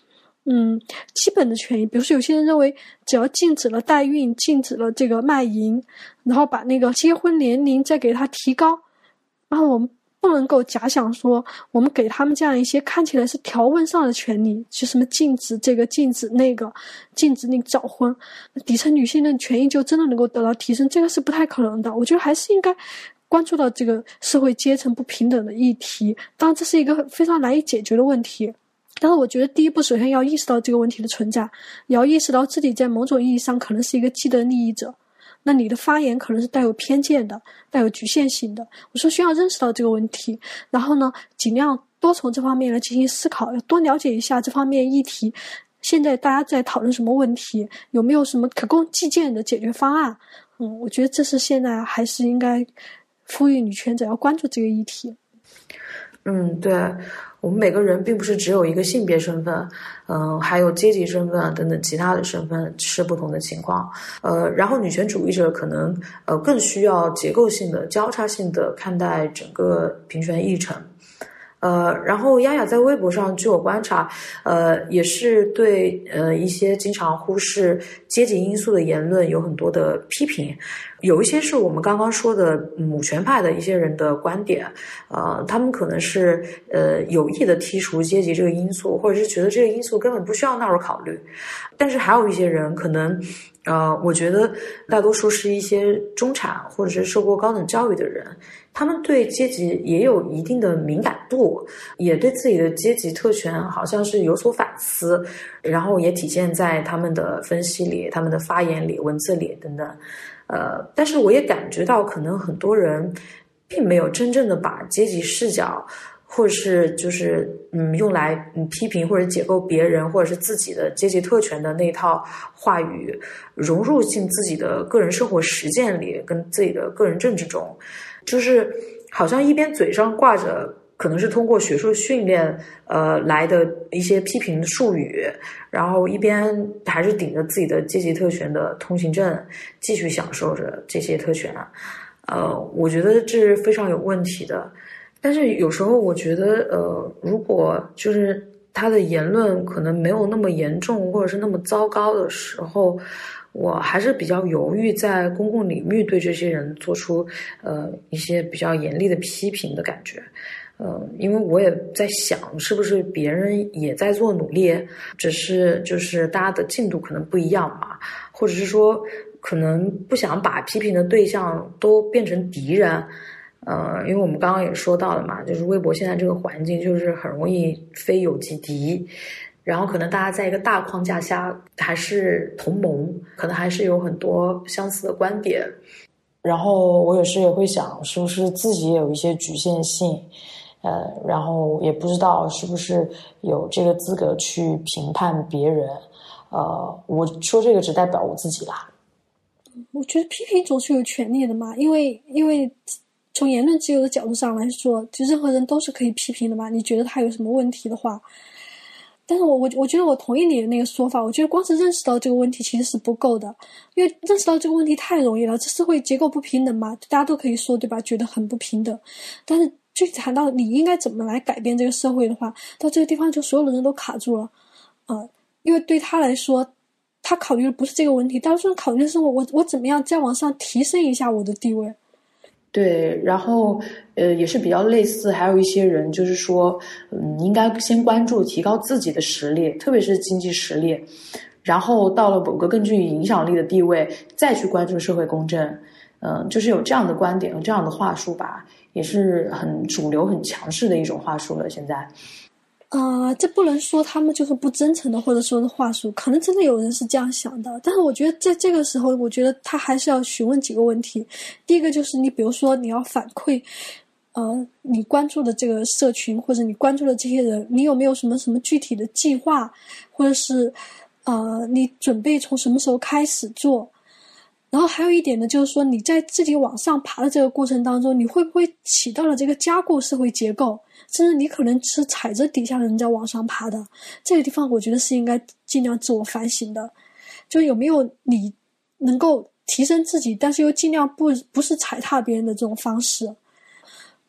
C: 基本的权益，比如说有些人认为只要禁止了代孕，禁止了这个卖淫，然后把那个结婚年龄再给它提高，然后我们不能够假想说我们给他们这样一些看起来是条文上的权利，就什么禁止这个禁止那个禁止你早婚，底层女性的权益就真的能够得到提升，这个是不太可能的。我觉得还是应该关注到这个社会阶层不平等的议题，当然这是一个非常难以解决的问题，但是我觉得第一步首先要意识到这个问题的存在，也要意识到自己在某种意义上可能是一个既得利益者，那你的发言可能是带有偏见的，带有局限性的。我说需要认识到这个问题，然后呢尽量多从这方面来进行思考，要多了解一下这方面议题，现在大家在讨论什么问题，有没有什么可供借鉴的解决方案。我觉得这是现在还是应该呼吁女权者要关注这个议题。
A: 对，我们每个人并不是只有一个性别身份，还有阶级身份啊等等其他的身份是不同的情况。然后女权主义者可能更需要结构性的、交叉性的看待整个平权议程。然后丫丫在微博上据我观察，也是对一些经常忽视阶级因素的言论有很多的批评，有一些是我们刚刚说的母权派的一些人的观点，他们可能是有意的剔除阶级这个因素，或者是觉得这个因素根本不需要纳入考虑，但是还有一些人可能我觉得大多数是一些中产或者是受过高等教育的人，他们对阶级也有一定的敏感度，也对自己的阶级特权好像是有所反思，然后也体现在他们的分析里、他们的发言里、文字里等等。但是我也感觉到可能很多人并没有真正的把阶级视角或者是就是用来批评或者解构别人或者是自己的阶级特权的那套话语融入进自己的个人生活实践里，跟自己的个人政治中，就是好像一边嘴上挂着可能是通过学术训练来的一些批评的术语，然后一边还是顶着自己的阶级特权的通行证继续享受着这些特权。我觉得这是非常有问题的。但是有时候我觉得如果就是他的言论可能没有那么严重或者是那么糟糕的时候，我还是比较犹豫在公共领域对这些人做出一些比较严厉的批评的感觉。因为我也在想是不是别人也在做努力，只是就是大家的进度可能不一样嘛，或者是说可能不想把批评的对象都变成敌人。因为我们刚刚也说到了嘛，就是微博现在这个环境就是很容易非友即敌，然后可能大家在一个大框架下还是同盟，可能还是有很多相似的观点。然后我有时也会想是不是自己也有一些局限性，然后也不知道是不是有这个资格去评判别人。我说这个只代表我自己啦。
C: 我觉得批评总是有权利的嘛，因为从言论自由的角度上来说，就任何人都是可以批评的嘛。你觉得他有什么问题的话，但是我觉得我同意你的那个说法。我觉得光是认识到这个问题其实是不够的，因为认识到这个问题太容易了。这社会结构不平等嘛，大家都可以说对吧？觉得很不平等，但是具体谈到你应该怎么来改变这个社会的话，到这个地方就所有的人都卡住了。因为对他来说，他考虑的不是这个问题，他说考虑的是我怎么样再往上提升一下我的地位。
A: 对，然后也是比较类似，还有一些人就是说，应该先关注提高自己的实力，特别是经济实力，然后到了某个更具影响力的地位，再去关注社会公正。就是有这样的观点，有这样的话术吧，也是很主流、很强势的一种话术了。现在。
C: 这不能说他们就是不真诚的，或者说的话术，可能真的有人是这样想的。但是我觉得在这个时候，我觉得他还是要询问几个问题。第一个就是你比如说你要反馈，你关注的这个社群或者你关注的这些人，你有没有什么具体的计划，或者是你准备从什么时候开始做？然后还有一点呢，就是说你在自己往上爬的这个过程当中，你会不会起到了这个加固社会结构，甚至你可能是踩着底下的人在往上爬的。这个地方我觉得是应该尽量自我反省的，就有没有你能够提升自己，但是又尽量不是踩踏别人的这种方式。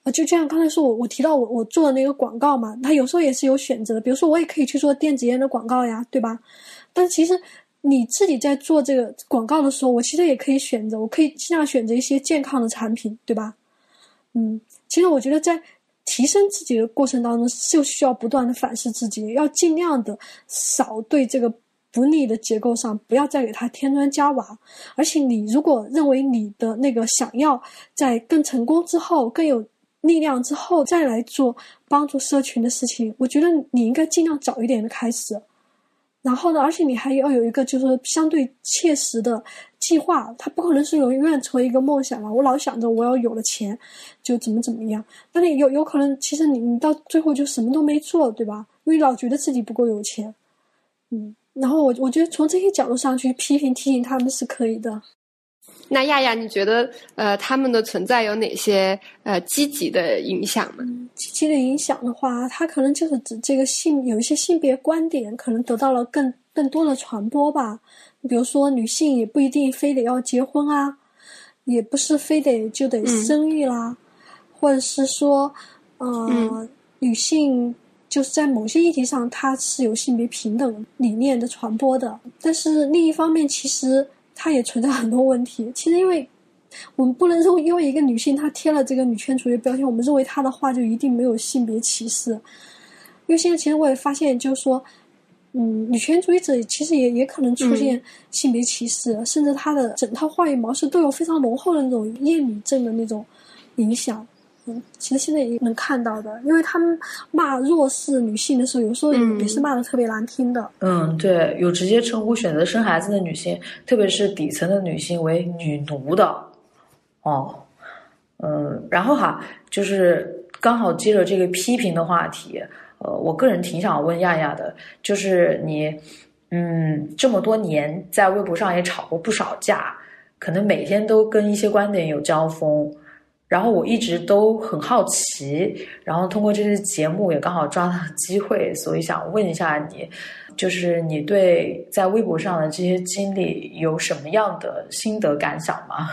C: 就像刚才说我提到我做的那个广告嘛，它有时候也是有选择的，比如说我也可以去做电子烟的广告呀，对吧？但其实你自己在做这个广告的时候，我其实也可以选择，我可以尽量选择一些健康的产品，对吧？其实我觉得在提升自己的过程当中，就需要不断的反思自己，要尽量的少对这个不利的结构上不要再给它添砖加瓦。而且你如果认为你的那个想要在更成功之后，更有力量之后再来做帮助社群的事情，我觉得你应该尽量早一点的开始。然后呢，而且你还要有一个就是相对切实的计划，它不可能是永远成为一个梦想了。我老想着我要有了钱就怎么样，但是有可能其实你到最后就什么都没做，对吧？因为老觉得自己不够有钱。然后我觉得从这些角度上去批评提醒他们是可以的。
B: 那亚亚，你觉得他们的存在有哪些积极的影响吗？
C: 积极的影响的话，它可能就是指这个有一些性别观点可能得到了更多的传播吧。比如说女性也不一定非得要结婚啊，也不是非得就得生育啦，或者是说女性就是在某些议题上它是有性别平等理念的传播的。但是另一方面其实它也存在很多问题。其实因为我们不能因为一个女性她贴了这个女权主义标签，我们认为她的话就一定没有性别歧视。因为现在其实我也发现就是说女权主义者其实也可能出现性别歧视，甚至她的整套话语模式都有非常浓厚的那种厌女症的那种影响。其实现在也能看到的，因为他们骂弱势女性的时候，有时候也是骂的特别难听的。
A: 对，有直接称呼选择生孩子的女性，特别是底层的女性为女奴的。然后就是刚好接着这个批评的话题，我个人挺想问亚亚的，就是你这么多年在微博上也吵过不少架，可能每天都跟一些观点有交锋。然后我一直都很好奇，然后通过这次节目也刚好抓到机会，所以想问一下你，就是你对在微博上的这些经历有什么样的心得感想吗？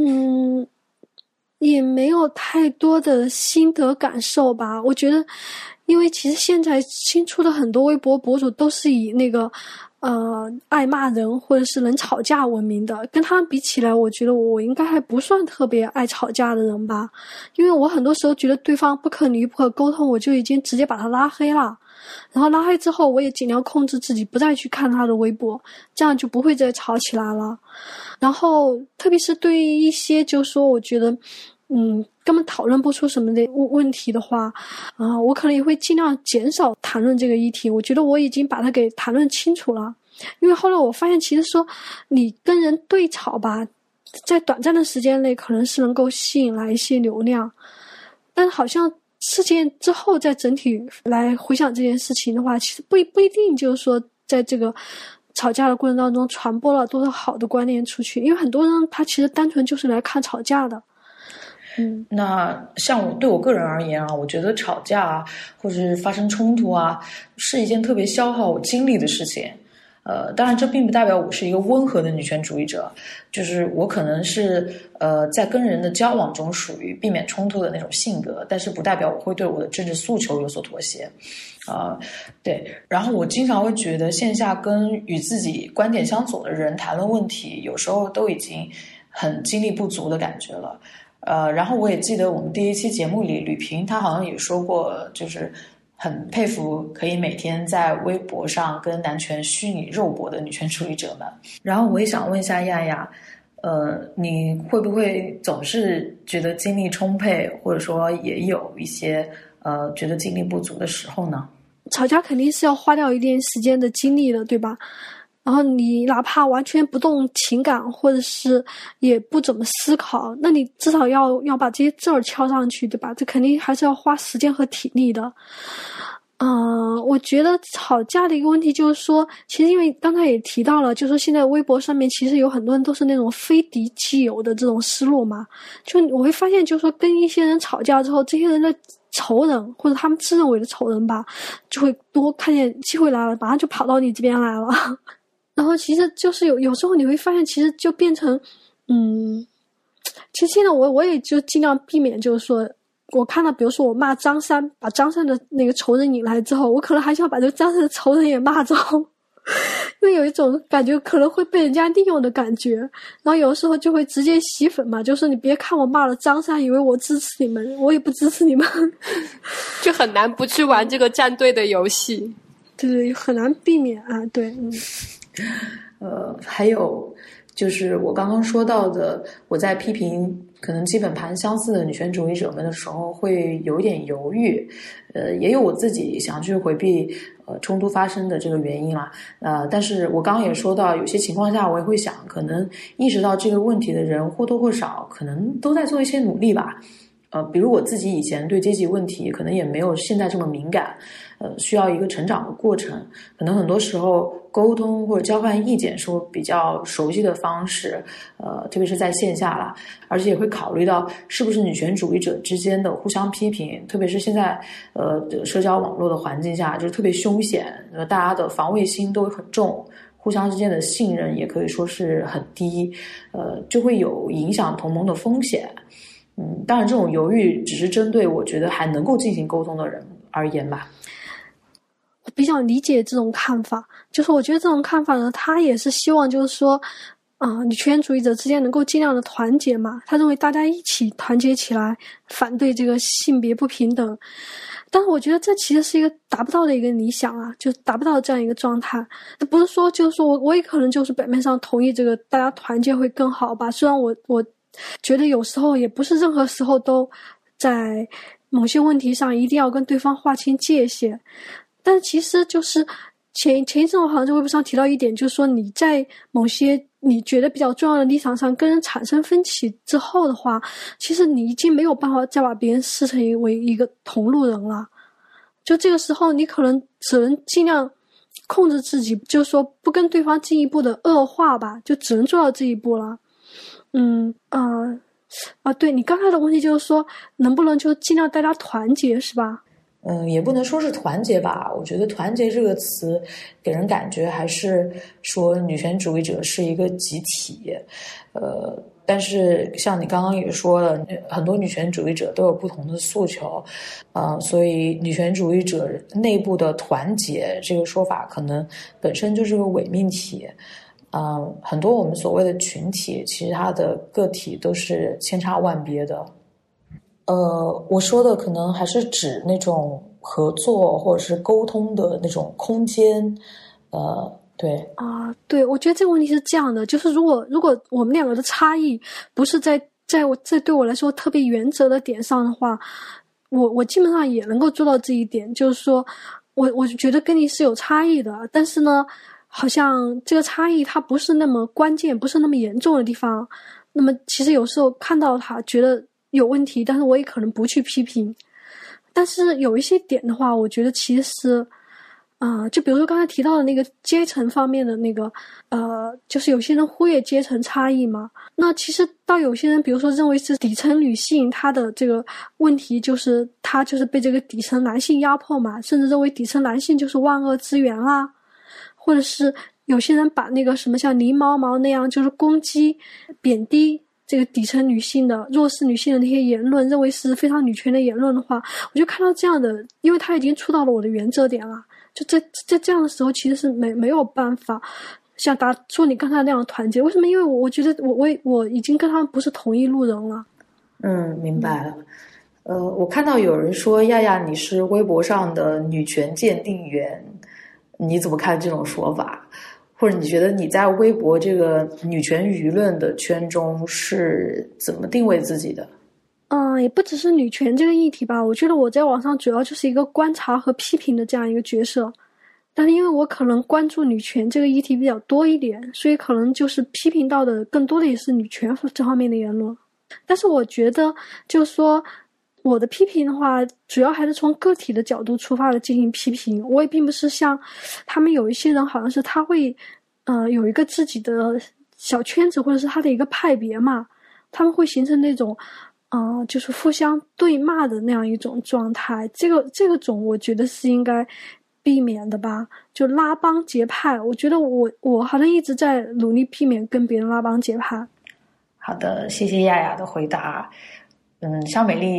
C: 也没有太多的心得感受吧。我觉得因为其实现在新出的很多微博博主都是以那个爱骂人或者是能吵架闻名的，跟他们比起来，我觉得我应该还不算特别爱吵架的人吧。因为我很多时候觉得对方不可理喻不可沟通，我就已经直接把他拉黑了。然后拉黑之后，我也尽量控制自己不再去看他的微博，这样就不会再吵起来了。然后特别是对于一些就是说我觉得根本讨论不出什么的问题的话，我可能也会尽量减少谈论这个议题。我觉得我已经把它给谈论清楚了。因为后来我发现其实说你跟人对吵吧，在短暂的时间内可能是能够吸引来一些流量，但好像事件之后再整体来回想这件事情的话，其实不一定就是说在这个吵架的过程当中传播了多少好的观念出去。因为很多人他其实单纯就是来看吵架的。
A: 那像对我个人而言我觉得吵架或者是发生冲突是一件特别消耗我精力的事情。当然这并不代表我是一个温和的女权主义者，就是我可能是在跟人的交往中属于避免冲突的那种性格，但是不代表我会对我的政治诉求有所妥协。对，然后我经常会觉得线下跟与自己观点相左的人谈论问题，有时候都已经很精力不足的感觉了。然后我也记得我们第一期节目里吕萍她好像也说过，就是很佩服可以每天在微博上跟男权虚拟肉搏的女权主义者们。然后我也想问一下亚亚，你会不会总是觉得精力充沛，或者说也有一些觉得精力不足的时候呢？
C: 吵架肯定是要花掉一点时间的精力的，对吧？然后你哪怕完全不动情感，或者是也不怎么思考，那你至少要把这些字儿敲上去，对吧？这肯定还是要花时间和体力的。我觉得吵架的一个问题就是说，其实因为刚才也提到了，就是说现在微博上面其实有很多人都是那种非敌即友的这种思路嘛。就我会发现，就是说跟一些人吵架之后，这些人的仇人或者他们自认为的仇人吧，就会多看见机会来了，马上就跑到你这边来了。然后其实就是有时候你会发现，其实就变成其实现在我也就尽量避免就是说我看到比如说我骂张三，把张三的那个仇人引来之后，我可能还想把这个张三的仇人也骂走，因为有一种感觉可能会被人家利用的感觉，然后有的时候就会直接洗粉嘛，就是你别看我骂了张三以为我支持你们，我也不支持你们，
B: 就很难不去玩这个站队的游戏。
C: 对，很难避免啊。对，
A: 还有就是我刚刚说到的，我在批评可能基本盘相似的女权主义者们的时候会有一点犹豫，也有我自己想去回避冲突发生的这个原因啦。但是我刚刚也说到，有些情况下我也会想，可能意识到这个问题的人或多或少可能都在做一些努力吧。比如我自己以前对阶级问题可能也没有现在这么敏感，需要一个成长的过程，可能很多时候沟通或者交换意见是我比较熟悉的方式，特别是在线下啦，而且也会考虑到是不是女权主义者之间的互相批评，特别是现在社交网络的环境下就是特别凶险，大家的防卫心都很重，互相之间的信任也可以说是很低，就会有影响同盟的风险。当然这种犹豫只是针对我觉得还能够进行沟通的人而言吧。
C: 我比较理解这种看法，就是我觉得这种看法呢，他也是希望就是说女权主义者之间能够尽量的团结嘛，他认为大家一起团结起来反对这个性别不平等，但是我觉得这其实是一个达不到的一个理想啊，就达不到这样一个状态。不是说就是说我也可能就是表面上同意这个大家团结会更好吧，虽然我觉得有时候也不是任何时候都在某些问题上一定要跟对方划清界限，但其实就是前一阵我好像在微博上提到一点，就是说你在某些你觉得比较重要的立场上跟人产生分歧之后的话，其实你已经没有办法再把别人视成为一个同路人了，就这个时候你可能只能尽量控制自己，就是说不跟对方进一步的恶化吧，就只能做到这一步了。对，你刚才的问题就是说能不能就尽量大家团结是吧？
A: 也不能说是团结吧，我觉得团结这个词给人感觉还是说女权主义者是一个集体，但是像你刚刚也说了，很多女权主义者都有不同的诉求，所以女权主义者内部的团结这个说法可能本身就是个伪命题。很多我们所谓的群体，其实它的个体都是千差万别的。我说的可能还是指那种合作或者是沟通的那种空间。对
C: 对，我觉得这个问题是这样的，就是如果我们两个的差异不是在这对我来说特别原则的点上的话，我基本上也能够做到这一点，就是说我觉得跟你是有差异的，但是呢好像这个差异它不是那么关键，不是那么严重的地方，那么其实有时候看到它觉得有问题，但是我也可能不去批评。但是有一些点的话，我觉得其实就比如说刚才提到的那个阶层方面的那个就是有些人忽略阶层差异嘛，那其实到有些人比如说认为是底层女性她的这个问题就是她就是被这个底层男性压迫嘛，甚至认为底层男性就是万恶之源啦，或者是有些人把那个什么像狸猫毛那样就是攻击贬低这个底层女性的弱势女性的那些言论认为是非常女权的言论的话，我就看到这样的，因为他已经触到了我的原则点了，就在这样的时候其实是没有办法像说你刚才那样团结。为什么？因为我觉得我已经跟他们不是同一路人了。
A: 明白了。我看到有人说亚亚你是微博上的女权鉴定员，你怎么看这种说法？或者你觉得你在微博这个女权舆论的圈中是怎么定位自己的？
C: 也不只是女权这个议题吧，我觉得我在网上主要就是一个观察和批评的这样一个角色，但是因为我可能关注女权这个议题比较多一点，所以可能就是批评到的更多的也是女权这方面的言论。但是我觉得就是说我的批评的话主要还是从个体的角度出发的进行批评，我也并不是像他们有一些人好像是他会有一个自己的小圈子或者是他的一个派别嘛，他们会形成那种就是互相对骂的那样一种状态，这个种我觉得是应该避免的吧，就拉帮结派，我觉得我好像一直在努力避免跟别人拉帮结派。
A: 好的，谢谢亚亚的回答。肖美丽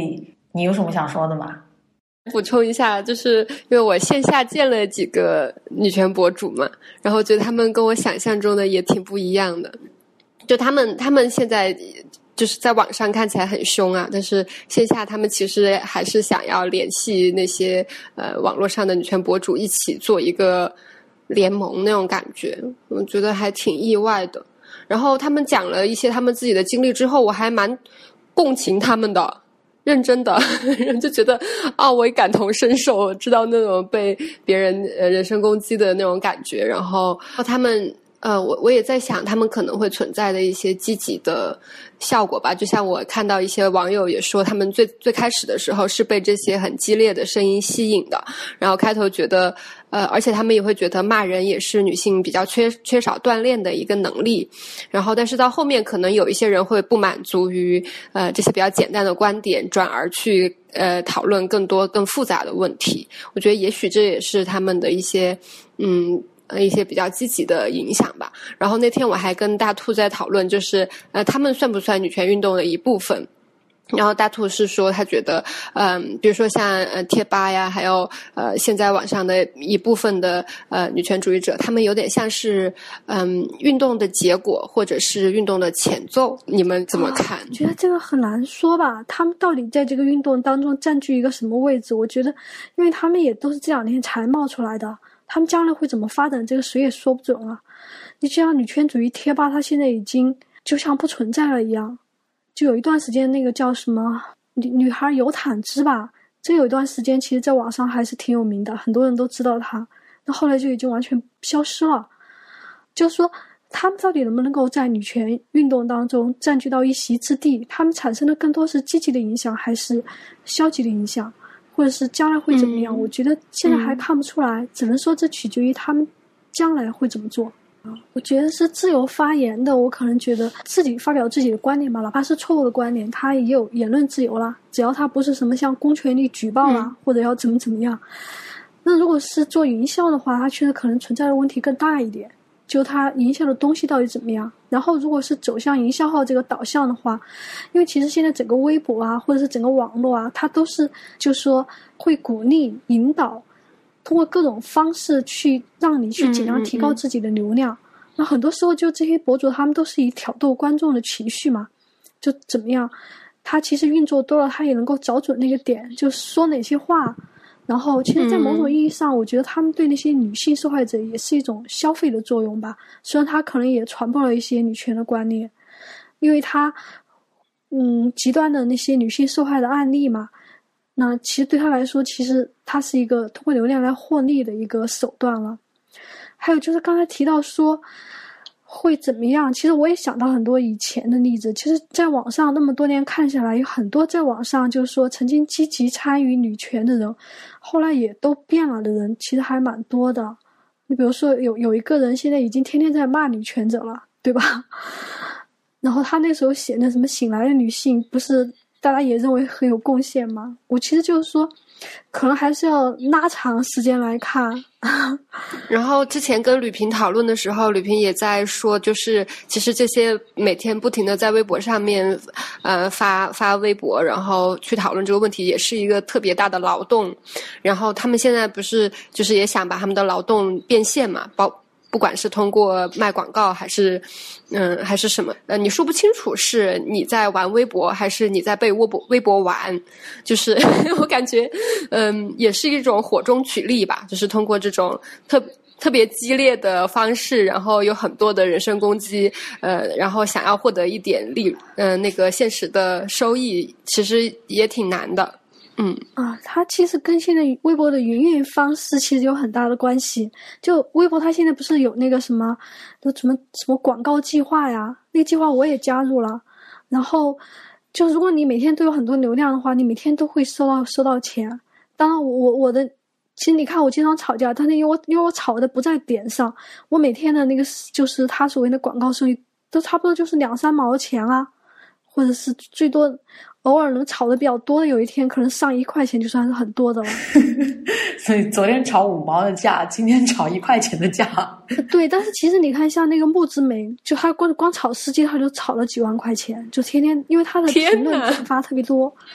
A: 你有什么想说的吗？
B: 补充一下，就是因为我线下见了几个女权博主嘛，然后觉得他们跟我想象中的也挺不一样的。就他们现在就是在网上看起来很凶啊，但是线下他们其实还是想要联系那些网络上的女权博主一起做一个联盟那种感觉，我觉得还挺意外的。然后他们讲了一些他们自己的经历之后，我还蛮共情他们的。认真的就觉得我也感同身受，知道那种被别人人身攻击的那种感觉。然后他们我也在想他们可能会存在的一些积极的效果吧。就像我看到一些网友也说，他们最开始的时候是被这些很激烈的声音吸引的，然后开头觉得而且他们也会觉得骂人也是女性比较缺少锻炼的一个能力。然后但是到后面可能有一些人会不满足于这些比较简单的观点，转而去讨论更多更复杂的问题。我觉得也许这也是他们的一些比较积极的影响吧。然后那天我还跟大兔在讨论，就是他们算不算女权运动的一部分。然后大兔是说他觉得比如说像贴吧呀，还有现在网上的一部分的女权主义者，他们有点像是运动的结果或者是运动的前奏，你们怎么看？
C: 我觉得这个很难说吧，他们到底在这个运动当中占据一个什么位置。我觉得因为他们也都是这2年才冒出来的，他们将来会怎么发展，这个谁也说不准了。你就像女权主义贴吧，它现在已经就像不存在了一样。就有一段时间那个叫什么女孩有坦之吧，这有一段时间其实在网上还是挺有名的，很多人都知道她，那后来就已经完全消失了。就是说他们到底能不能够在女权运动当中占据到一席之地，他们产生的更多是积极的影响还是消极的影响，或者是将来会怎么样，我觉得现在还看不出来，只能说这取决于他们将来会怎么做。我觉得是自由发言的，我可能觉得自己发表自己的观点吧，哪怕是错误的观点，他也有言论自由啦，只要他不是什么像公权力举报啦，或者要怎么样。那如果是做营销的话，它确实可能存在的问题更大一点，就它营销的东西到底怎么样。然后如果是走向营销号这个导向的话，因为其实现在整个微博啊，或者是整个网络啊，它都是就是说会鼓励引导，通过各种方式去让你去尽量提高自己的流量。那很多时候就这些博主他们都是以挑逗观众的情绪嘛，就怎么样他其实运作多了，他也能够找准那个点，就说哪些话。然后其实在某种意义上，我觉得他们对那些女性受害者也是一种消费的作用吧，虽然他可能也传播了一些女权的观念，因为他极端的那些女性受害的案例嘛，那其实对他来说，其实他是一个通过流量来获利的一个手段了。还有就是刚才提到说会怎么样，其实我也想到很多以前的例子。其实在网上那么多年看下来，有很多在网上就是说曾经积极参与女权的人，后来也都变了的人，其实还蛮多的。你比如说有一个人现在已经天天在骂女权者了，对吧？然后他那时候写的什么醒来的女性，不是大家也认为很有贡献吗？我其实就是说可能还是要拉长时间来看。
B: 然后之前跟吕萍讨论的时候，吕萍也在说，就是其实这些每天不停的在微博上面发微博，然后去讨论这个问题，也是一个特别大的劳动。然后他们现在不是就是也想把他们的劳动变现嘛，不管是通过卖广告还是什么，你说不清楚是你在玩微博还是你在被微博玩，就是我感觉也是一种火中取栗吧，就是通过这种特别激烈的方式，然后有很多的人身攻击，然后想要获得一点那个现实的收益，其实也挺难的。
C: 它其实跟现在微博的营运方式其实有很大的关系。就微博它现在不是有那个什么广告计划呀，那个计划我也加入了。然后就如果你每天都有很多流量的话，你每天都会收到钱。当然我的其实你看我经常吵架，但是因为我吵的不在点上，我每天的那个就是他所谓的广告收益都差不多就是2-3毛钱啊，或者是最多偶尔能炒的比较多的，有一天可能上1块钱就算是很多的了。
A: 所以昨天炒5毛的价，今天炒1块钱的价。
C: 对，但是其实你看像那个木之美，就他光炒司机他就炒了几万块钱，就天天因为他的评论转发特别多。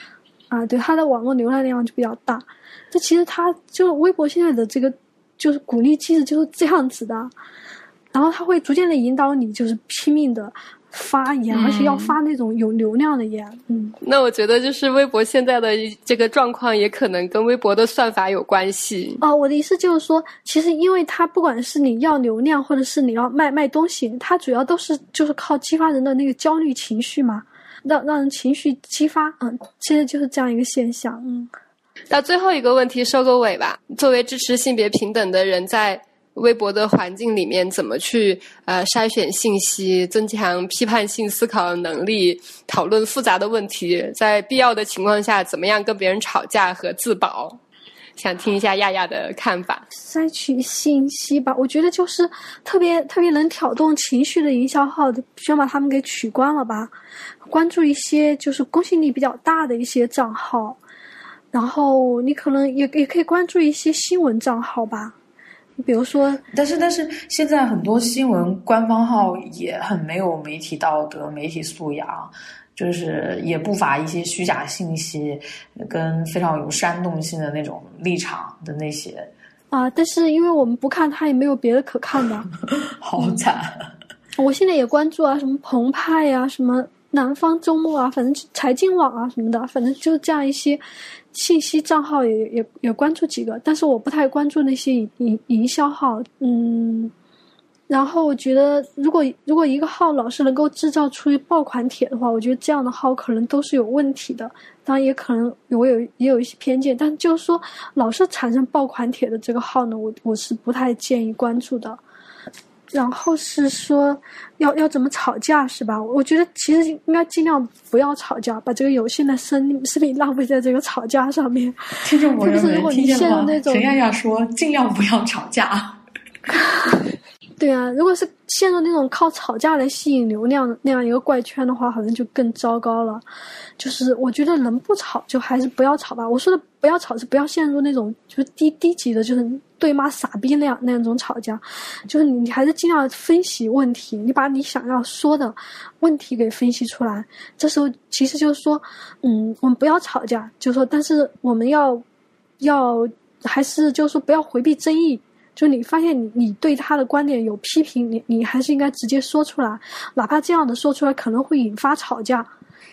C: 啊，对，它的网络流量就比较大。这其实它就微博现在的这个就是鼓励机制就是这样子的，然后它会逐渐的引导你就是拼命的发言，而且要发那种有流量的言。
B: 那我觉得就是微博现在的这个状况也可能跟微博的算法有关系。
C: 我的意思就是说，其实因为它不管是你要流量或者是你要卖东西，它主要都是就是靠激发人的那个焦虑情绪嘛，让人情绪激发。现在就是这样一个现象。
B: 到最后一个问题收个尾吧。作为支持性别平等的人，在微博的环境里面怎么去筛选信息，增强批判性思考的能力，讨论复杂的问题，在必要的情况下怎么样跟别人吵架和自保？想听一下亚亚的看法。
C: 筛取信息吧，我觉得就是特别能挑动情绪的营销号，需要把他们给取关了吧，关注一些就是公信力比较大的一些账号，然后你可能也可以关注一些新闻账号吧。比如说，
A: 但是现在很多新闻官方号也很没有媒体道德、媒体素养，就是也不乏一些虚假信息，跟非常有煽动性的那种立场的那些
C: 但是因为我们不看，它也没有别的可看的。
A: 好惨。
C: 我现在也关注什么澎湃什么南方周末反正财经网什么的，反正就是这样一些信息账号也关注几个，但是我不太关注那些营销号。然后我觉得如果一个号老是能够制造出爆款帖的话，我觉得这样的号可能都是有问题的，当然也可能也有一些偏见，但就是说老是产生爆款帖的这个号呢，我是不太建议关注的。然后是说要怎么吵架是吧？我觉得其实应该尽量不要吵架，把这个有限的生命浪费在这个吵架上面。
A: 听众朋友们听见了吗？陈亚亚说尽量不要吵架。
C: 对啊，如果是陷入那种靠吵架来吸引流量那样一个怪圈的话，好像就更糟糕了。就是我觉得能不吵就还是不要吵吧。我说的不要吵是不要陷入那种就是低级的，就是对骂傻逼那种吵架。就是你还是尽量分析问题，你把你想要说的问题给分析出来。这时候其实就是说，我们不要吵架，就是说，但是我们要还是就是说不要回避争议。就你发现你对他的观点有批评，你还是应该直接说出来，哪怕这样的说出来可能会引发吵架。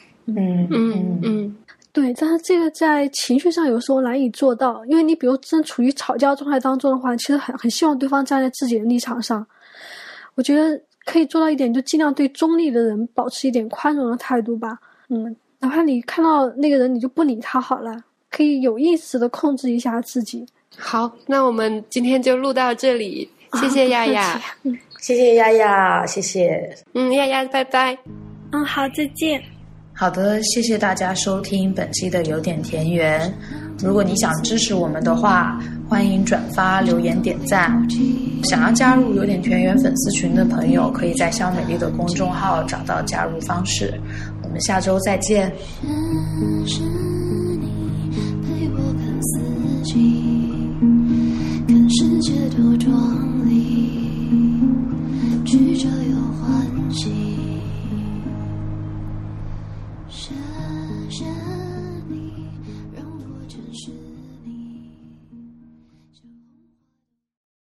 C: 对，但是这个在情绪上有时候难以做到，因为你比如正处于吵架状态当中的话，其实很希望对方站在自己的立场上。我觉得可以做到一点，就尽量对中立的人保持一点宽容的态度吧。哪怕你看到那个人你就不理他好了，可以有意识的控制一下自己。
B: 好，那我们今天就录到这里，谢谢亚亚。
A: 谢谢亚亚，谢谢。
B: 亚亚拜拜。
C: 好，再见。
A: 好的，谢谢大家收听本期的有点田园。如果你想支持我们的话，欢迎转发、留言、点赞。想要加入有点田园粉丝群的朋友，可以在香美丽的公众号找到加入方式。我们下周再见。是你陪我看四季，看世界多壮丽，曲折又欢喜。谢谢你让我见识